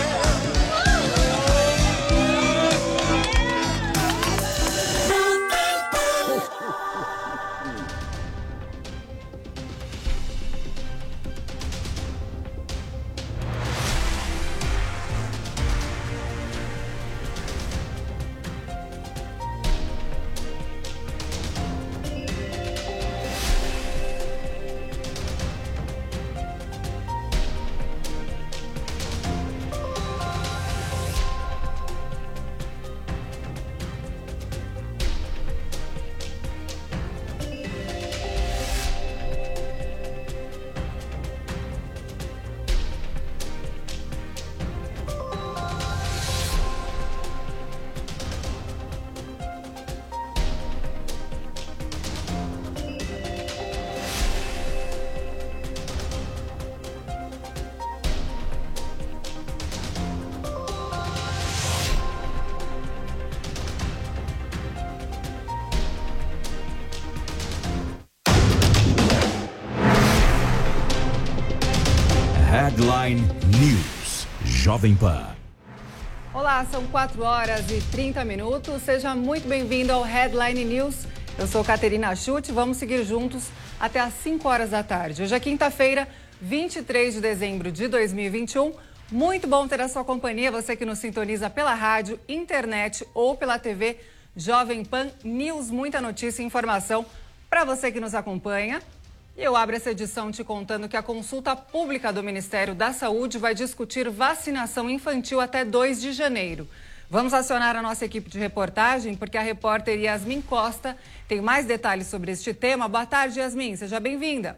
Headline News, Jovem Pan. Olá, são quatro horas e trinta minutos. Seja muito bem-vindo ao Headline News. Eu sou Caterina Schutt. Vamos seguir juntos até às cinco horas da tarde. Hoje é quinta-feira, vinte e três de dezembro de dois mil e vinte e um. Muito bom ter a sua companhia, você que nos sintoniza pela rádio, internet ou pela T V Jovem Pan News. Muita notícia e informação para você que nos acompanha. E eu abro essa edição te contando que a consulta pública do Ministério da Saúde vai discutir vacinação infantil até dois de janeiro. Vamos acionar a nossa equipe de reportagem, porque a repórter Yasmin Costa tem mais detalhes sobre este tema. Boa tarde, Yasmin. Seja bem-vinda.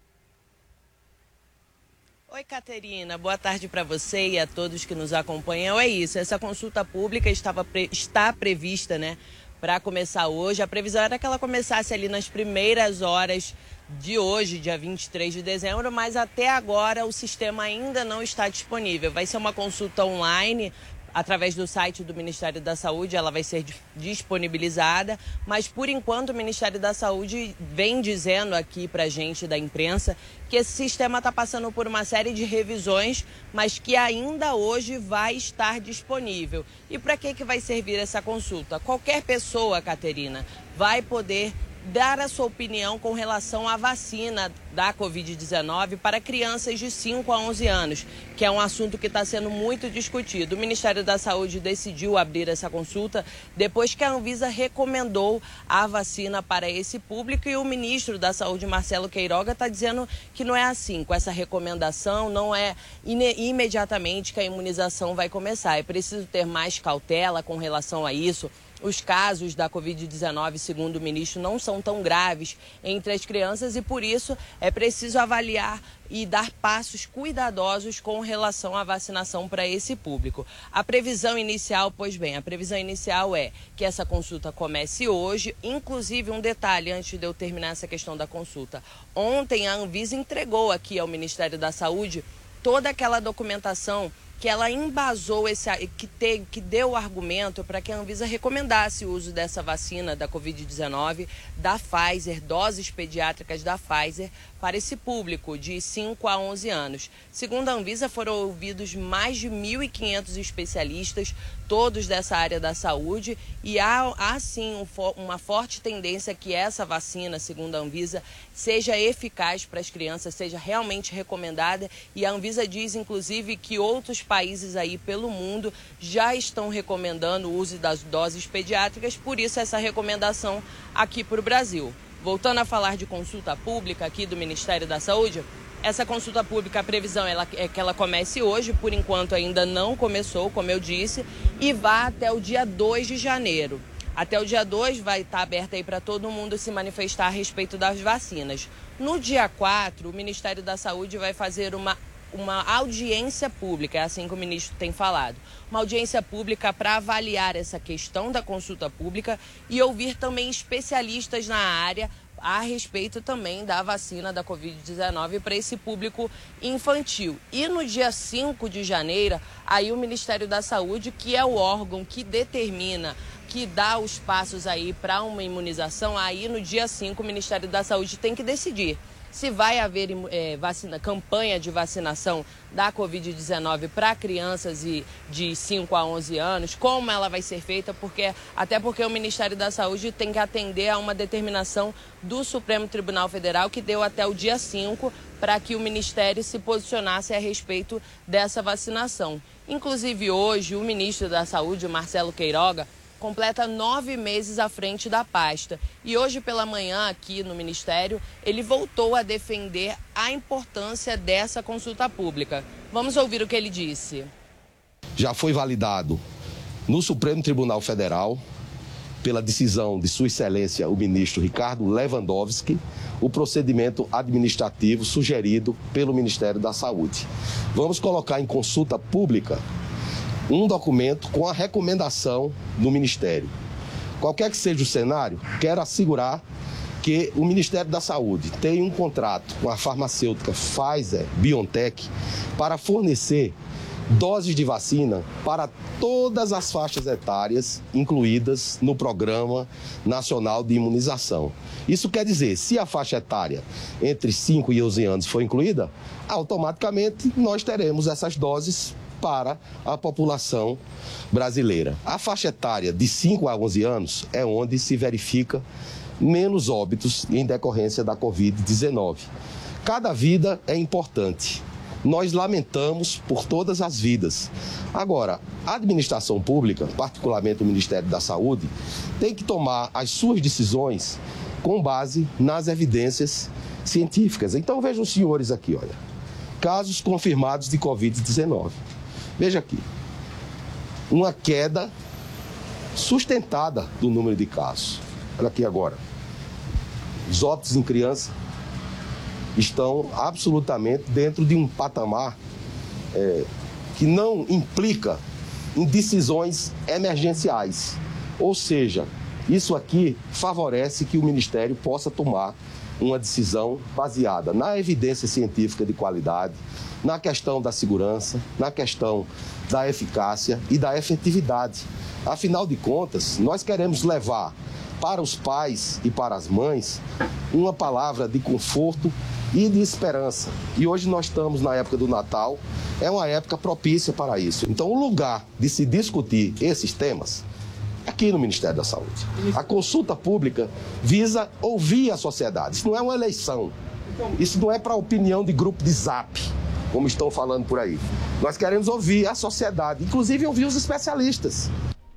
Oi, Caterina. Boa tarde para você e a todos que nos acompanham. É isso, essa consulta pública estava pre... está prevista, né, para começar hoje. A previsão era que ela começasse ali nas primeiras horas de hoje, dia vinte e três de dezembro, mas até agora o sistema ainda não está disponível. Vai ser uma consulta online através do site do Ministério da Saúde, ela vai ser disponibilizada, mas por enquanto o Ministério da Saúde vem dizendo aqui pra gente da imprensa que esse sistema está passando por uma série de revisões, mas que ainda hoje vai estar disponível. E para que que vai servir essa consulta? Qualquer pessoa, Caterina, vai poder dar a sua opinião com relação à vacina da covid dezenove para crianças de cinco a onze anos, que é um assunto que está sendo muito discutido. O Ministério da Saúde decidiu abrir essa consulta depois que a Anvisa recomendou a vacina para esse público e o ministro da Saúde, Marcelo Queiroga, está dizendo que não é assim. Com essa recomendação, não é imediatamente que a imunização vai começar. É preciso ter mais cautela com relação a isso. Os casos da covid dezenove, segundo o ministro, não são tão graves entre as crianças e, por isso, é preciso avaliar e dar passos cuidadosos com relação à vacinação para esse público. A previsão inicial, pois bem, a previsão inicial é que essa consulta comece hoje. Inclusive, um detalhe antes de eu terminar essa questão da consulta. Ontem, a Anvisa entregou aqui ao Ministério da Saúde toda aquela documentação que ela embasou, esse, que, te, que deu o argumento para que a Anvisa recomendasse o uso dessa vacina da covid dezenove, da Pfizer, doses pediátricas da Pfizer, para esse público de cinco a onze anos. Segundo a Anvisa, foram ouvidos mais de mil e quinhentos especialistas, todos dessa área da saúde, e há, há sim um, uma forte tendência que essa vacina, segundo a Anvisa, seja eficaz para as crianças, seja realmente recomendada, e a Anvisa diz, inclusive, que outros países aí pelo mundo já estão recomendando o uso das doses pediátricas, por isso essa recomendação aqui para o Brasil. Voltando a falar de consulta pública aqui do Ministério da Saúde, essa consulta pública, a previsão ela, é que ela comece hoje, por enquanto ainda não começou, como eu disse, e vá até o dia dois de janeiro. Até o dia dois vai estar aberta aí para todo mundo se manifestar a respeito das vacinas. No dia quatro, o Ministério da Saúde vai fazer uma uma audiência pública, é assim que o ministro tem falado. Uma audiência pública para avaliar essa questão da consulta pública e ouvir também especialistas na área a respeito também da vacina da covid dezenove para esse público infantil. E no dia cinco de janeiro, aí o Ministério da Saúde, que é o órgão que determina, que dá os passos aí para uma imunização, aí no dia cinco o Ministério da Saúde tem que decidir se vai haver é, vacina, campanha de vacinação da covid dezenove para crianças e de cinco a onze anos, como ela vai ser feita, porque, até porque o Ministério da Saúde tem que atender a uma determinação do Supremo Tribunal Federal que deu até o dia cinco para que o Ministério se posicionasse a respeito dessa vacinação. Inclusive hoje o ministro da Saúde, Marcelo Queiroga, completa nove meses à frente da pasta. E hoje pela manhã, aqui no Ministério, ele voltou a defender a importância dessa consulta pública. Vamos ouvir o que ele disse. Já foi validado no Supremo Tribunal Federal, pela decisão de Sua Excelência, o ministro Ricardo Lewandowski, o procedimento administrativo sugerido pelo Ministério da Saúde. Vamos colocar em consulta pública um documento com a recomendação do Ministério. Qualquer que seja o cenário, quero assegurar que o Ministério da Saúde tem um contrato com a farmacêutica Pfizer-BioNTech para fornecer doses de vacina para todas as faixas etárias incluídas no Programa Nacional de Imunização. Isso quer dizer, se a faixa etária entre cinco e onze anos for incluída, automaticamente nós teremos essas doses para a população brasileira. A faixa etária de cinco a onze anos é onde se verifica menos óbitos em decorrência da covid dezenove. Cada vida é importante. Nós lamentamos por todas as vidas. Agora, a administração pública, particularmente o Ministério da Saúde, tem que tomar as suas decisões com base nas evidências científicas. Então vejam os senhores aqui, olha. Casos confirmados de covid dezenove. Veja aqui, uma queda sustentada do número de casos. Olha aqui agora, os óbitos em criança estão absolutamente dentro de um patamar é, que não implica em decisões emergenciais. Ou seja, isso aqui favorece que o Ministério possa tomar uma decisão baseada na evidência científica de qualidade, na questão da segurança, na questão da eficácia e da efetividade. Afinal de contas, nós queremos levar para os pais e para as mães uma palavra de conforto e de esperança. E hoje nós estamos na época do Natal, é uma época propícia para isso. Então, o lugar de se discutir esses temas é aqui no Ministério da Saúde. A consulta pública visa ouvir a sociedade. Isso não é uma eleição. Isso não é para opinião de grupo de zap, como estão falando por aí. Nós queremos ouvir a sociedade, inclusive ouvir os especialistas.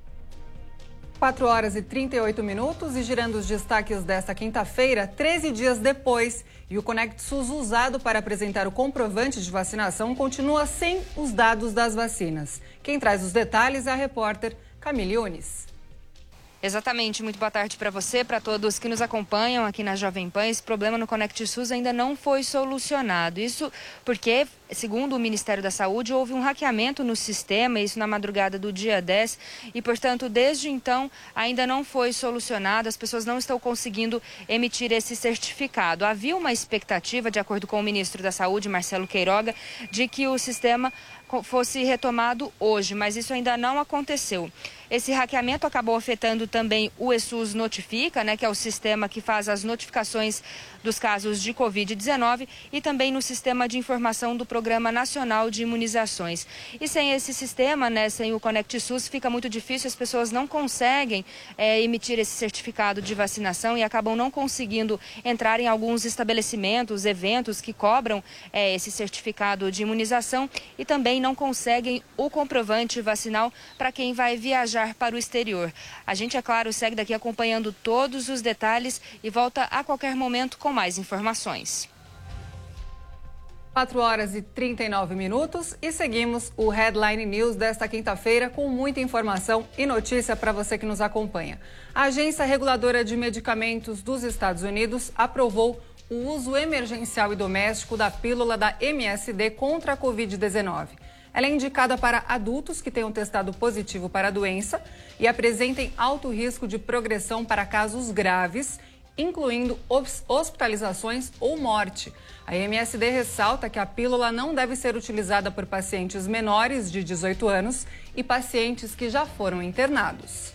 quatro horas e trinta e oito minutos e girando os destaques desta quinta-feira, treze dias depois, e o Conect SUS usado para apresentar o comprovante de vacinação continua sem os dados das vacinas. Quem traz os detalhes é a repórter Camille Yunis. Exatamente, muito boa tarde para você, para todos que nos acompanham aqui na Jovem Pan. Esse problema no Conect SUS ainda não foi solucionado. Isso porque, segundo o Ministério da Saúde, houve um hackeamento no sistema, isso na madrugada do dia dez, e, portanto, desde então ainda não foi solucionado, as pessoas não estão conseguindo emitir esse certificado. Havia uma expectativa, de acordo com o ministro da Saúde, Marcelo Queiroga, de que o sistema fosse retomado hoje, mas isso ainda não aconteceu. Esse hackeamento acabou afetando também o eSUS Notifica, né, que é o sistema que faz as notificações dos casos de covid dezenove, e também no sistema de informação do Programa Nacional de Imunizações. E sem esse sistema, né, sem o Conect SUS, fica muito difícil, as pessoas não conseguem é, emitir esse certificado de vacinação e acabam não conseguindo entrar em alguns estabelecimentos, eventos que cobram é, esse certificado de imunização, e também não conseguem o comprovante vacinal para quem vai viajar para o exterior. A gente, é claro, segue daqui acompanhando todos os detalhes e volta a qualquer momento com mais informações. quatro horas e trinta e nove minutos e seguimos o Headline News desta quinta-feira com muita informação e notícia para você que nos acompanha. A Agência Reguladora de Medicamentos dos Estados Unidos aprovou o uso emergencial e doméstico da pílula da M S D contra a covid dezenove. Ela é indicada para adultos que tenham testado positivo para a doença e apresentem alto risco de progressão para casos graves, incluindo hospitalizações ou morte. A M S D ressalta que a pílula não deve ser utilizada por pacientes menores de dezoito anos e pacientes que já foram internados.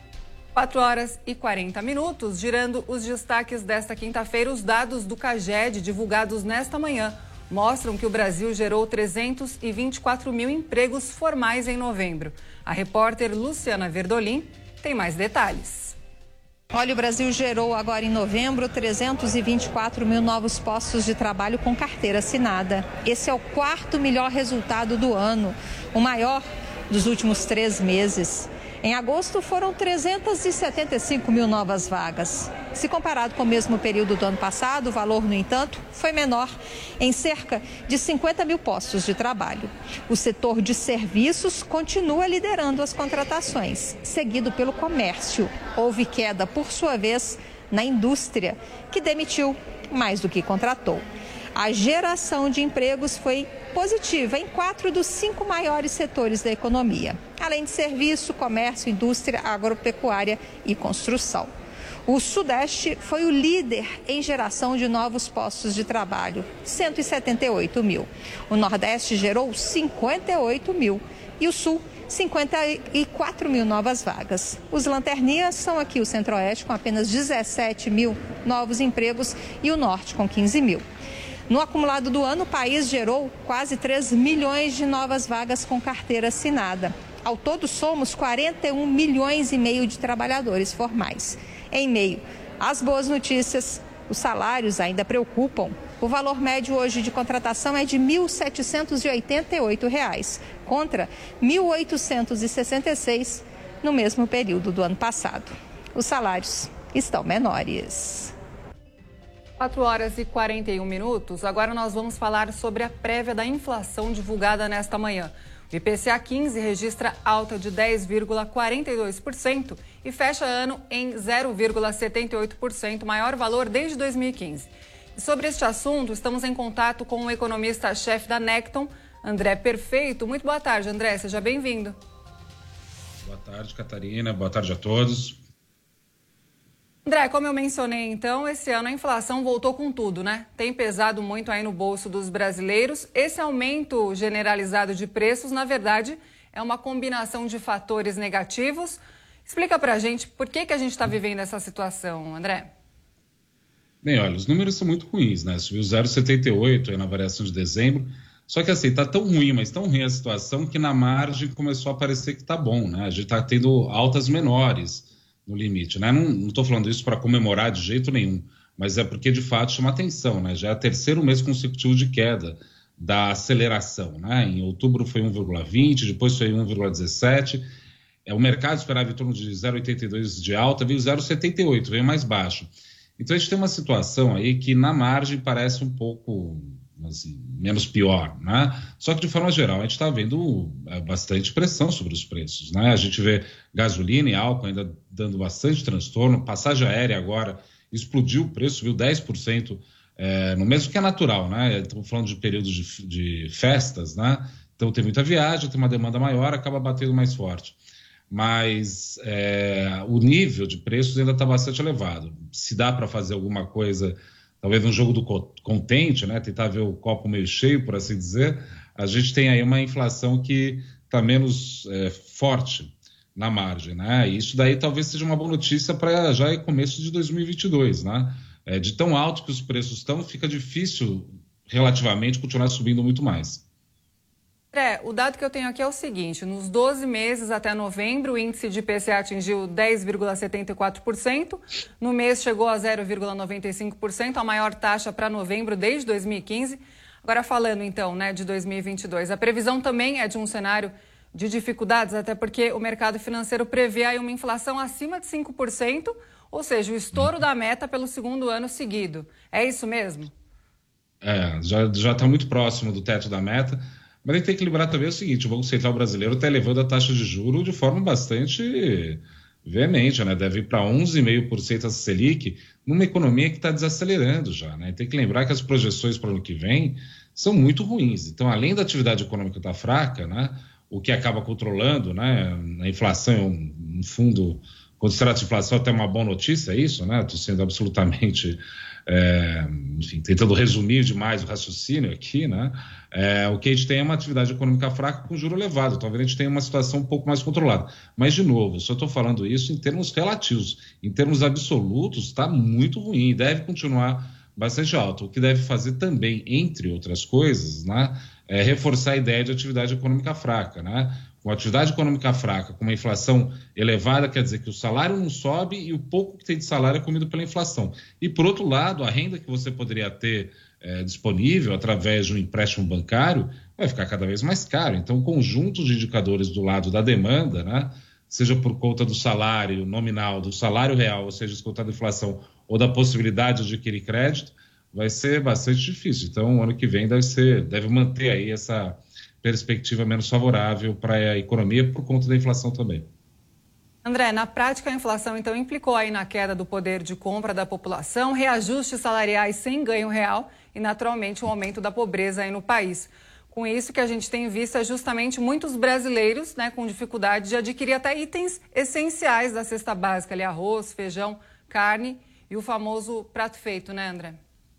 quatro horas e quarenta minutos, girando os destaques desta quinta-feira, os dados do CAGED divulgados nesta manhã mostram que o Brasil gerou trezentos e vinte e quatro mil empregos formais em novembro. A repórter Luciana Verdolim tem mais detalhes. Olha, o Brasil gerou agora em novembro trezentos e vinte e quatro mil novos postos de trabalho com carteira assinada. Esse é o quarto melhor resultado do ano, o maior dos últimos três meses. Em agosto foram trezentos e setenta e cinco mil novas vagas. Se comparado com o mesmo período do ano passado, o valor, no entanto, foi menor, em cerca de cinquenta mil postos de trabalho. O setor de serviços continua liderando as contratações, seguido pelo comércio. Houve queda, por sua vez, na indústria, que demitiu mais do que contratou. A geração de empregos foi positiva em quatro dos cinco maiores setores da economia, além de serviço, comércio, indústria, agropecuária e construção. O Sudeste foi o líder em geração de novos postos de trabalho, cento e setenta e oito mil. O Nordeste gerou cinquenta e oito mil e o Sul, cinquenta e quatro mil novas vagas. Os lanterninhas são aqui o Centro-Oeste, com apenas dezessete mil novos empregos, e o Norte, com quinze mil. No acumulado do ano, o país gerou quase três milhões de novas vagas com carteira assinada. Ao todo, somos quarenta e um milhões e meio de trabalhadores formais. Em meio às boas notícias, os salários ainda preocupam. O valor médio hoje de contratação é de mil setecentos e oitenta e oito reais, contra mil oitocentos e sessenta e seis no mesmo período do ano passado. Os salários estão menores. quatro horas e quarenta e um minutos. Agora nós vamos falar sobre a prévia da inflação divulgada nesta manhã. O I P C A quinze registra alta de dez vírgula quarenta e dois por cento e fecha ano em zero vírgula setenta e oito por cento, maior valor desde dois mil e quinze. E sobre este assunto, estamos em contato com o economista-chefe da Necton, André Perfeito. Muito boa tarde, André. Seja bem-vindo. Boa tarde, Catarina. Boa tarde a todos. André, como eu mencionei, então, esse ano a inflação voltou com tudo, né? Tem pesado muito aí no bolso dos brasileiros. Esse aumento generalizado de preços, na verdade, é uma combinação de fatores negativos. Explica pra gente por que, que a gente está vivendo essa situação, André. Bem, olha, os números são muito ruins, né? Subiu zero vírgula setenta e oito aí na variação de dezembro. Só que assim, tá tão ruim, mas tão ruim a situação que na margem começou a parecer que tá bom, né? A gente tá tendo altas menores no limite, né? Não estou falando isso para comemorar de jeito nenhum, mas é porque de fato chama atenção, né? Já é o terceiro mês consecutivo de queda da aceleração, né? Em outubro foi um vírgula vinte, depois foi um vírgula dezessete. É, o mercado esperava em torno de zero vírgula oitenta e dois de alta, veio zero vírgula setenta e oito, veio mais baixo. Então a gente tem uma situação aí que na margem parece um pouco assim, menos pior, né? Só que de forma geral a gente está vendo é, bastante pressão sobre os preços, né? A gente vê gasolina e álcool ainda dando bastante transtorno, passagem aérea agora explodiu o preço, subiu dez por cento é, no mesmo que é natural, né? Estamos falando de períodos de, de festas, né? Então tem muita viagem, tem uma demanda maior, acaba batendo mais forte. Mas é, o nível de preços ainda está bastante elevado. Se dá para fazer alguma coisa, talvez no jogo do contente, né? Tentar ver o copo meio cheio, por assim dizer, a gente tem aí uma inflação que está menos é, forte na margem, né? E isso daí talvez seja uma boa notícia para já em começo de dois mil e vinte e dois, né? É, de tão alto que os preços estão, fica difícil relativamente continuar subindo muito mais. É, o dado que eu tenho aqui é o seguinte: nos doze meses até novembro, o índice de I P C A atingiu dez vírgula setenta e quatro por cento, no mês chegou a zero vírgula noventa e cinco por cento, a maior taxa para novembro desde dois mil e quinze. Agora falando então, né, de dois mil e vinte e dois, a previsão também é de um cenário de dificuldades, até porque o mercado financeiro prevê aí uma inflação acima de cinco por cento, ou seja, o estouro da meta pelo segundo ano seguido. É isso mesmo? É, já já está muito próximo do teto da meta. Mas a gente tem que lembrar também o seguinte: o Banco Central brasileiro está elevando a taxa de juros de forma bastante veemente, né? Deve ir para onze vírgula cinco por cento a Selic, numa economia que está desacelerando já, né? Tem que lembrar que as projeções para o ano que vem são muito ruins. Então, além da atividade econômica estar fraca, né? O que acaba controlando, né? A inflação, no fundo, quando se trata de inflação, até uma boa notícia, é isso, né? Estou sendo absolutamente, é, enfim, tentando resumir demais o raciocínio aqui, né? É, o que a gente tem é uma atividade econômica fraca com juro elevado. Talvez a gente tenha uma situação um pouco mais controlada. Mas, de novo, eu só estou falando isso em termos relativos. Em termos absolutos, está muito ruim. Deve continuar bastante alto. O que deve fazer também, entre outras coisas, né, é reforçar a ideia de atividade econômica fraca, né? Com atividade econômica fraca, com uma inflação elevada, quer dizer que o salário não sobe e o pouco que tem de salário é comido pela inflação. E, por outro lado, a renda que você poderia ter é, disponível através de um empréstimo bancário vai ficar cada vez mais caro. Então, conjuntos de indicadores do lado da demanda, né, seja por conta do salário nominal, do salário real, ou seja, descontado da inflação, ou da possibilidade de adquirir crédito, vai ser bastante difícil. Então, o ano que vem deve ser, deve manter aí essa perspectiva menos favorável para a economia por conta da inflação também. André, na prática a inflação então implicou aí na queda do poder de compra da população, reajustes salariais sem ganho real e naturalmente um aumento da pobreza aí no país. Com isso que a gente tem visto é justamente muitos brasileiros, né, com dificuldade de adquirir até itens essenciais da cesta básica, ali arroz, feijão, carne e o famoso prato feito, né, André?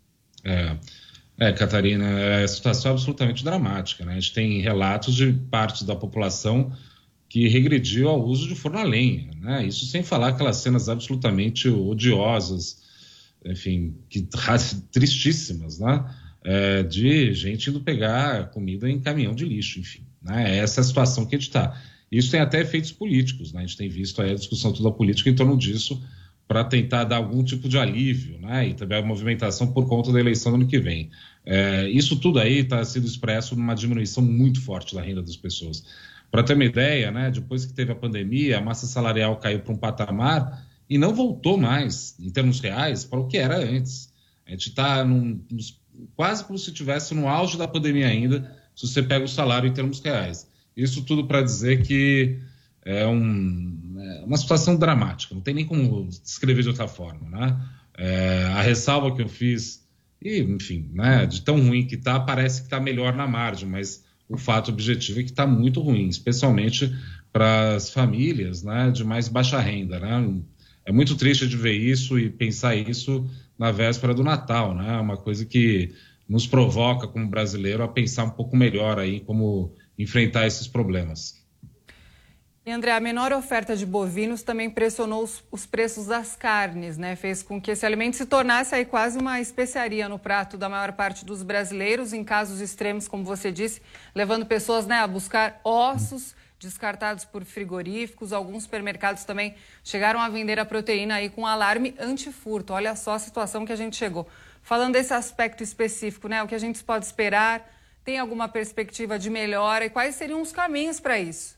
É, é Catarina, é a situação absolutamente dramática, né? A gente tem relatos de partes da população que regrediu ao uso de forno a lenha, né? Isso sem falar aquelas cenas absolutamente odiosas, enfim, que, tristíssimas, né? É, de gente indo pegar comida em caminhão de lixo, enfim, né? Essa é a situação que a gente está. Isso tem até efeitos políticos, né? A gente tem visto aí a discussão toda política em torno disso para tentar dar algum tipo de alívio, né? E também a movimentação por conta da eleição do ano que vem. É, isso tudo aí está sendo expresso numa diminuição muito forte da renda das pessoas. Para ter uma ideia, né, depois que teve a pandemia, a massa salarial caiu para um patamar e não voltou mais, em termos reais, para o que era antes. A gente está quase como se estivesse no auge da pandemia ainda, se você pega o salário em termos reais. Isso tudo para dizer que é, um, é uma situação dramática, não tem nem como descrever de outra forma, né? É, a ressalva que eu fiz, e, enfim, né, de tão ruim que está, parece que está melhor na margem, mas o fato objetivo é que está muito ruim, especialmente para as famílias, né, de mais baixa renda, né? É muito triste de ver isso e pensar isso na véspera do Natal, né? Uma coisa que nos provoca, como brasileiro, a pensar um pouco melhor aí como enfrentar esses problemas. E, André, a menor oferta de bovinos também pressionou os, os preços das carnes, né? Fez com que esse alimento se tornasse aí quase uma especiaria no prato da maior parte dos brasileiros, em casos extremos, como você disse, levando pessoas, né, a buscar ossos descartados por frigoríficos. Alguns supermercados também chegaram a vender a proteína aí com alarme antifurto. Olha só a situação que a gente chegou. Falando desse aspecto específico, né? O que a gente pode esperar? Tem alguma perspectiva de melhora? E quais seriam os caminhos para isso?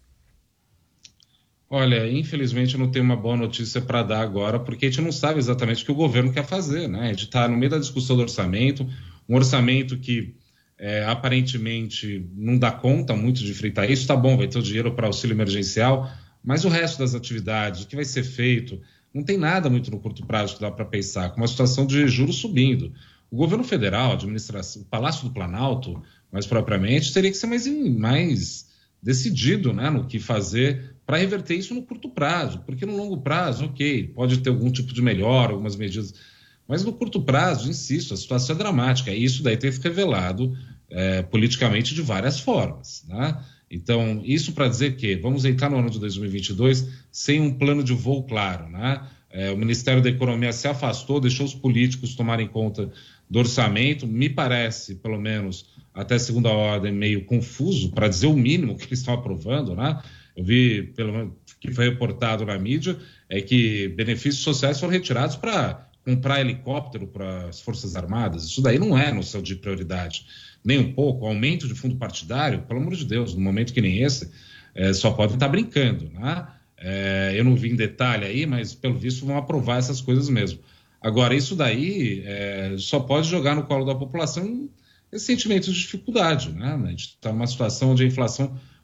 Olha, infelizmente eu não tenho uma boa notícia para dar agora, porque a gente não sabe exatamente o que o governo quer fazer, né? A gente está no meio da discussão do orçamento, um orçamento que é, aparentemente não dá conta muito de enfrentar isso. Tá bom, vai ter o dinheiro para auxílio emergencial, mas o resto das atividades, o que vai ser feito, não tem nada muito no curto prazo que dá para pensar, com uma situação de juros subindo. O governo federal, a administração, o Palácio do Planalto, mais propriamente, teria que ser mais, mais decidido, né, no que fazer para reverter isso no curto prazo, porque no longo prazo, ok, pode ter algum tipo de melhora, algumas medidas, mas no curto prazo, insisto, a situação é dramática, e isso daí tem revelado é, politicamente de várias formas, né? Então, isso para dizer que vamos entrar no ano de dois mil e vinte e dois sem um plano de voo claro, né? É, o Ministério da Economia se afastou, deixou os políticos tomarem conta do orçamento, me parece, pelo menos até segunda ordem, meio confuso, para dizer o mínimo que eles estão aprovando, né? Eu vi, pelo menos, que foi reportado na mídia, é que benefícios sociais foram retirados para comprar helicóptero para as Forças Armadas. Isso daí não é noção de prioridade, nem um pouco. O aumento de fundo partidário, pelo amor de Deus, num momento que nem esse, é, só podem estar brincando, né? É, eu não vi em detalhe aí, mas pelo visto vão aprovar essas coisas mesmo. Agora, isso daí é, só pode jogar no colo da população esse sentimento de dificuldade, né? A gente está numa situação onde a inflação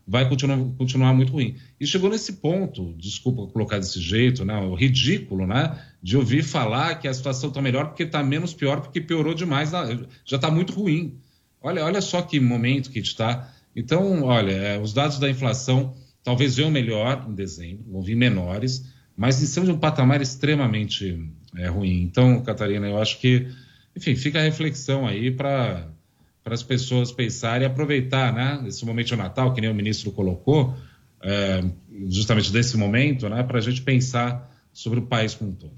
vai continuar, continuar muito ruim. E chegou nesse ponto, desculpa colocar desse jeito, né, o ridículo, né, de ouvir falar que a situação está melhor porque está menos pior, porque piorou demais, já está muito ruim. Olha, olha só que momento que está. Então, olha, é, os dados da inflação talvez venham melhor em dezembro, vão vir menores, mas em cima de um patamar extremamente é, ruim. Então, Catarina, eu acho que, enfim, fica a reflexão aí para para as pessoas pensarem e aproveitar, né, esse momento de Natal, que nem o ministro colocou, é, justamente desse momento, né, para a gente pensar sobre o país como um todo.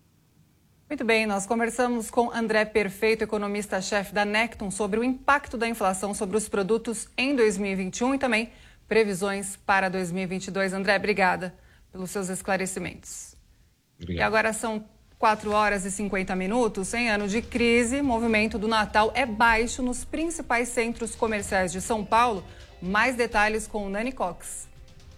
Muito bem, nós conversamos com André Perfeito, economista-chefe da Necton, sobre o impacto da inflação sobre os produtos em dois mil e vinte e um e também previsões para dois mil e vinte e dois. André, obrigada pelos seus esclarecimentos. Obrigado. E agora são quatro horas e cinquenta minutos. Em ano de crise, o movimento do Natal é baixo nos principais centros comerciais de São Paulo. Mais detalhes com o Nani Cox.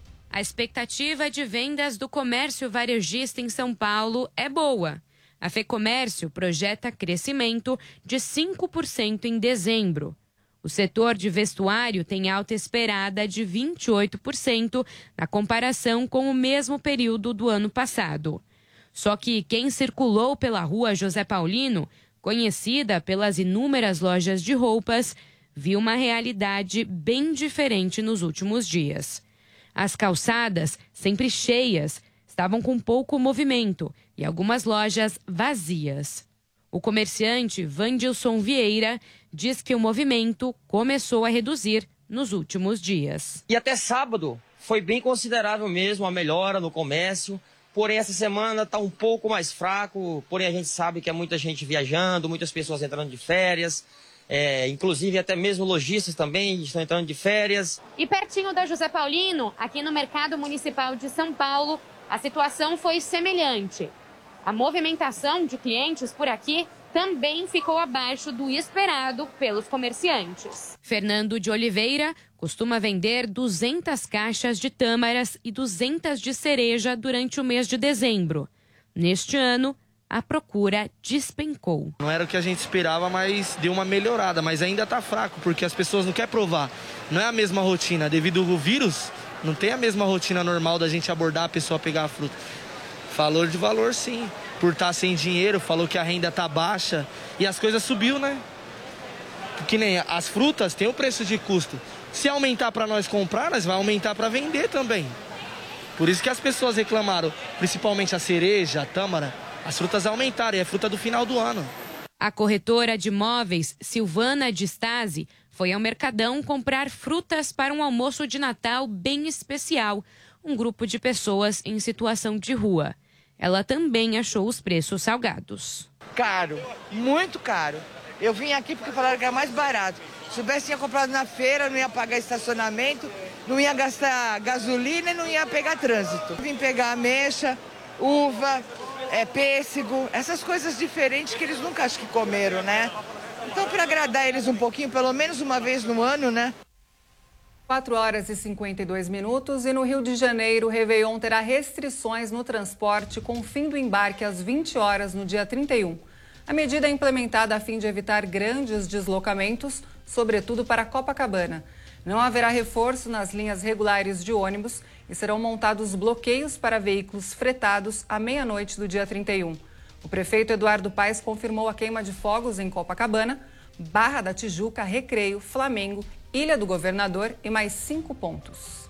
A expectativa de vendas do comércio varejista em São Paulo é boa. A FEComércio projeta crescimento de cinco por cento em dezembro. O setor de vestuário tem alta esperada de vinte e oito por cento na comparação com o mesmo período do ano passado. Só que quem circulou pela rua José Paulino, conhecida pelas inúmeras lojas de roupas, viu uma realidade bem diferente nos últimos dias. As calçadas, sempre cheias, estavam com pouco movimento e algumas lojas vazias. O comerciante Vandilson Vieira diz que o movimento começou a reduzir nos últimos dias. E até sábado foi bem considerável mesmo a melhora no comércio. Porém, essa semana está um pouco mais fraco, porém a gente sabe que é muita gente viajando, muitas pessoas entrando de férias, é, inclusive até mesmo lojistas também estão entrando de férias. E pertinho da José Paulino, aqui no Mercado Municipal de São Paulo, a situação foi semelhante. A movimentação de clientes por aqui também ficou abaixo do esperado pelos comerciantes. Fernando de Oliveira costuma vender duzentas caixas de tâmaras e duzentas de cereja durante o mês de dezembro. Neste ano, a procura despencou. Não era o que a gente esperava, mas deu uma melhorada, mas ainda está fraco, porque as pessoas não querem provar. Não é a mesma rotina, devido ao vírus, não tem a mesma rotina normal da gente abordar a pessoa pegar a fruta. Falou de valor, sim. Por estar sem dinheiro, falou que a renda está baixa e as coisas subiu, né? Porque nem as frutas têm o preço de custo. Se aumentar para nós comprar, nós vai aumentar para vender também. Por isso que as pessoas reclamaram, principalmente a cereja, a tâmara, as frutas aumentaram e é fruta do final do ano. A corretora de imóveis Silvana de Stasi foi ao Mercadão comprar frutas para um almoço de Natal bem especial. Um grupo de pessoas em situação de rua. Ela também achou os preços salgados. Caro, muito caro. Eu vim aqui porque falaram que era mais barato. Se soubesse, tinha comprado na feira, não ia pagar estacionamento, não ia gastar gasolina e não ia pegar trânsito. Vim pegar ameixa, uva, é, pêssego, essas coisas diferentes que eles nunca acho que comeram, né? Então, para agradar eles um pouquinho, pelo menos uma vez no ano, né? quatro horas e cinquenta e dois minutos e no Rio de Janeiro, o Réveillon terá restrições no transporte com fim do embarque às vinte horas no dia trinta e um. A medida é implementada a fim de evitar grandes deslocamentos, sobretudo para Copacabana. Não haverá reforço nas linhas regulares de ônibus e serão montados bloqueios para veículos fretados à meia-noite do dia trinta e um. O prefeito Eduardo Paes confirmou a queima de fogos em Copacabana, Barra da Tijuca, Recreio, Flamengo, Ilha do Governador e mais cinco pontos.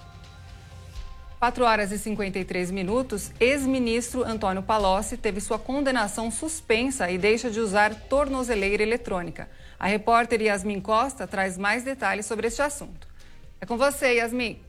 quatro horas e cinquenta e três minutos, ex-ministro Antônio Palocci teve sua condenação suspensa e deixa de usar tornozeleira eletrônica. A repórter Yasmin Costa traz mais detalhes sobre este assunto. É com você, Yasmin.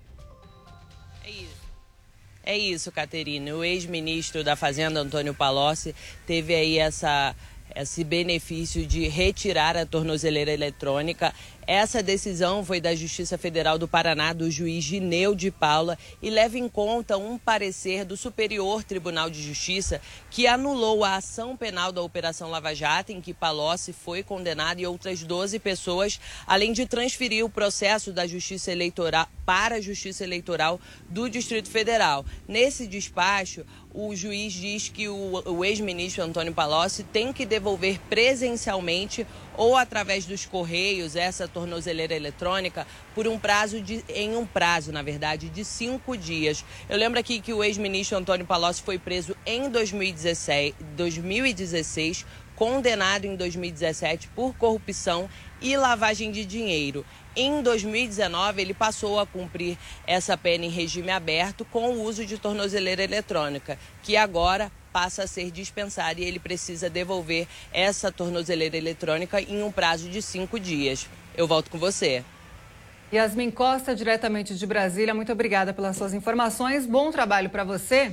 É isso. É isso, Caterina. O ex-ministro da Fazenda, Antônio Palocci, teve aí essa... esse benefício de retirar a tornozeleira eletrônica. Essa decisão foi da Justiça Federal do Paraná, do juiz Gineu de Paula, e leva em conta um parecer do Superior Tribunal de Justiça que anulou a ação penal da Operação Lava Jato, em que Palocci foi condenado e outras doze pessoas, além de transferir o processo da Justiça Eleitoral para a Justiça Eleitoral do Distrito Federal. Nesse despacho, o juiz diz que o, o ex-ministro Antônio Palocci tem que devolver presencialmente ou através dos correios essa tornozeleira eletrônica por um prazo de, em um prazo, na verdade, de cinco dias. Eu lembro aqui que o ex-ministro Antônio Palocci foi preso em dois mil e dezesseis, condenado em dois mil e dezessete por corrupção e lavagem de dinheiro. Em dois mil e dezenove, ele passou a cumprir essa pena em regime aberto com o uso de tornozeleira eletrônica, que agora passa a ser dispensada e ele precisa devolver essa tornozeleira eletrônica em um prazo de cinco dias. Eu volto com você. Yasmin Costa, diretamente de Brasília, muito obrigada pelas suas informações. Bom trabalho para você.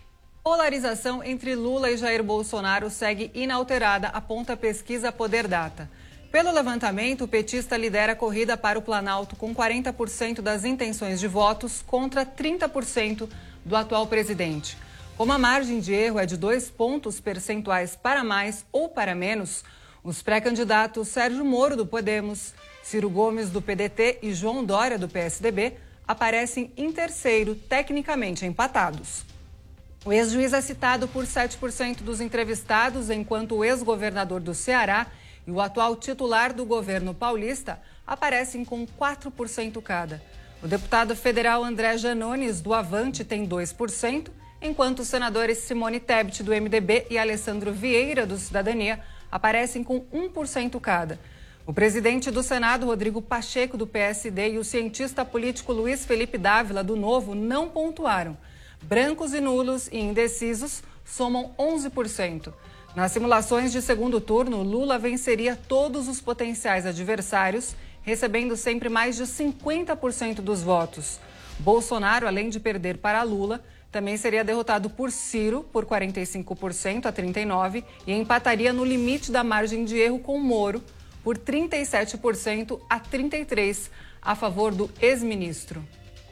Polarização entre Lula e Jair Bolsonaro segue inalterada, aponta a pesquisa Poder Data. Pelo levantamento, o petista lidera a corrida para o Planalto com quarenta por cento das intenções de votos contra trinta por cento do atual presidente. Como a margem de erro é de dois pontos percentuais para mais ou para menos, os pré-candidatos Sérgio Moro, do Podemos, Ciro Gomes, do P D T e João Dória, do P S D B, aparecem em terceiro, tecnicamente empatados. O ex-juiz é citado por sete por cento dos entrevistados, enquanto o ex-governador do Ceará e o atual titular do governo paulista aparecem com quatro por cento cada. O deputado federal André Janones, do Avante, tem dois por cento, enquanto os senadores Simone Tebet, do M D B, e Alessandro Vieira, do Cidadania, aparecem com um por cento cada. O presidente do Senado, Rodrigo Pacheco, do P S D, e o cientista político Luiz Felipe Dávila, do Novo, não pontuaram. Brancos e nulos e indecisos somam onze por cento. Nas simulações de segundo turno, Lula venceria todos os potenciais adversários, recebendo sempre mais de cinquenta por cento dos votos. Bolsonaro, além de perder para Lula, também seria derrotado por Ciro, por quarenta e cinco por cento a trinta e nove por cento, e empataria no limite da margem de erro com Moro, por trinta e sete por cento a trinta e três por cento, a favor do ex-ministro.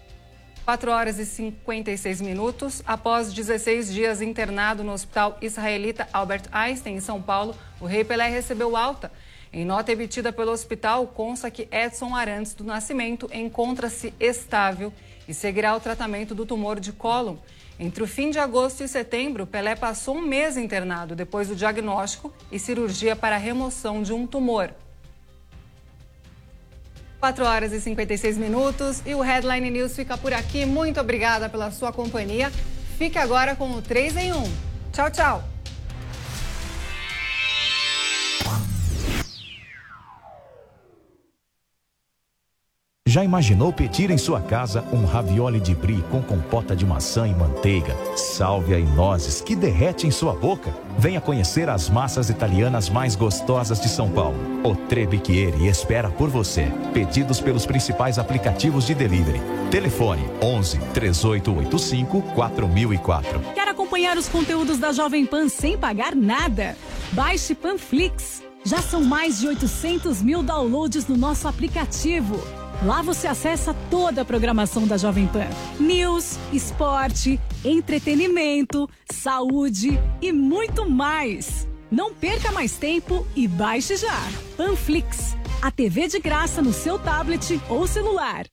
quatro horas e cinquenta e seis minutos. Após dezesseis dias internado no Hospital Israelita Albert Einstein, em São Paulo, o Rei Pelé recebeu alta. Em nota emitida pelo hospital, consta que Edson Arantes do Nascimento encontra-se estável e seguirá o tratamento do tumor de cólon. Entre o fim de agosto e setembro, Pelé passou um mês internado depois do diagnóstico e cirurgia para a remoção de um tumor. quatro horas e cinquenta e seis minutos e o Headline News fica por aqui. Muito obrigada pela sua companhia. Fique agora com o três em um. Tchau, tchau. Já imaginou pedir em sua casa um ravioli de brie com compota de maçã e manteiga, sálvia e nozes que derrete em sua boca? Venha conhecer as massas italianas mais gostosas de São Paulo. O Trebicchieri espera por você. Pedidos pelos principais aplicativos de delivery. Telefone onze, três oito oito cinco, quatro mil e quatro. Quer acompanhar os conteúdos da Jovem Pan sem pagar nada? Baixe Panflix. Já são mais de oitocentos mil downloads no nosso aplicativo. Lá você acessa toda a programação da Jovem Pan. News, esporte, entretenimento, saúde e muito mais. Não perca mais tempo e baixe já. Panflix, a T V de graça no seu tablet ou celular.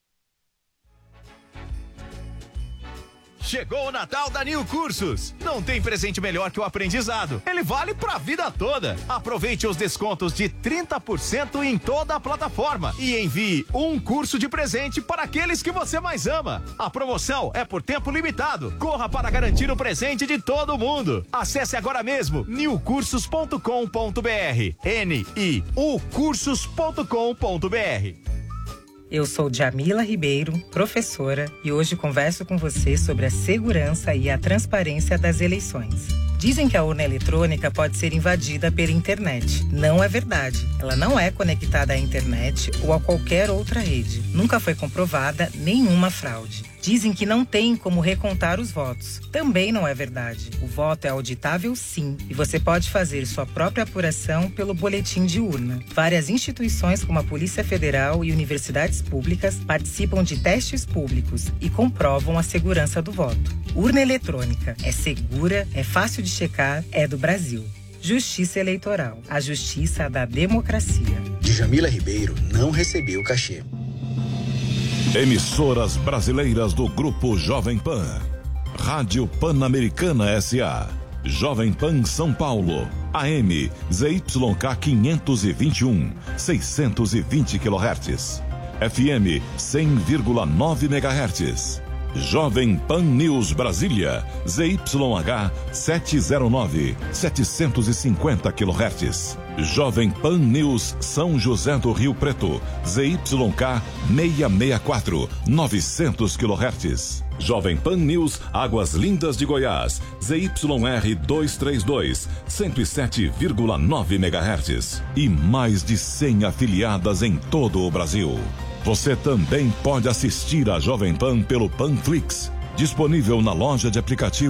Chegou o Natal da New Cursos. Não tem presente melhor que o aprendizado. Ele vale pra vida toda. Aproveite os descontos de trinta por cento em toda a plataforma e envie um curso de presente para aqueles que você mais ama. A promoção é por tempo limitado. Corra para garantir o presente de todo mundo. Acesse agora mesmo new cursos ponto com ponto br. N I U cursos ponto com ponto br. Eu sou Jamila Ribeiro, professora, e hoje converso com você sobre a segurança e a transparência das eleições. Dizem que a urna eletrônica pode ser invadida pela internet. Não é verdade. Ela não é conectada à internet ou a qualquer outra rede. Nunca foi comprovada nenhuma fraude. Dizem que não tem como recontar os votos. Também não é verdade. O voto é auditável sim, e você pode fazer sua própria apuração pelo boletim de urna. Várias instituições como a Polícia Federal e universidades públicas participam de testes públicos e comprovam a segurança do voto. Urna eletrônica é segura, é fácil de checar, é do Brasil. Justiça Eleitoral, a justiça da democracia. Djamila Ribeiro não recebeu cachê. Emissoras brasileiras do Grupo Jovem Pan. Rádio Pan-Americana S A Jovem Pan São Paulo, A M Z Y K quinhentos e vinte e um, seiscentos e vinte quilohertz, F M cem vírgula nove megahertz. Jovem Pan News Brasília, Z Y H setecentos e nove, setecentos e cinquenta quilohertz. Jovem Pan News São José do Rio Preto, Z Y K seiscentos e sessenta e quatro, novecentos quilohertz. Jovem Pan News Águas Lindas de Goiás, Z Y R duzentos e trinta e dois, cento e sete vírgula nove megahertz. E mais de cem afiliadas em todo o Brasil. Você também pode assistir a Jovem Pan pelo Panflix, disponível na loja de aplicativo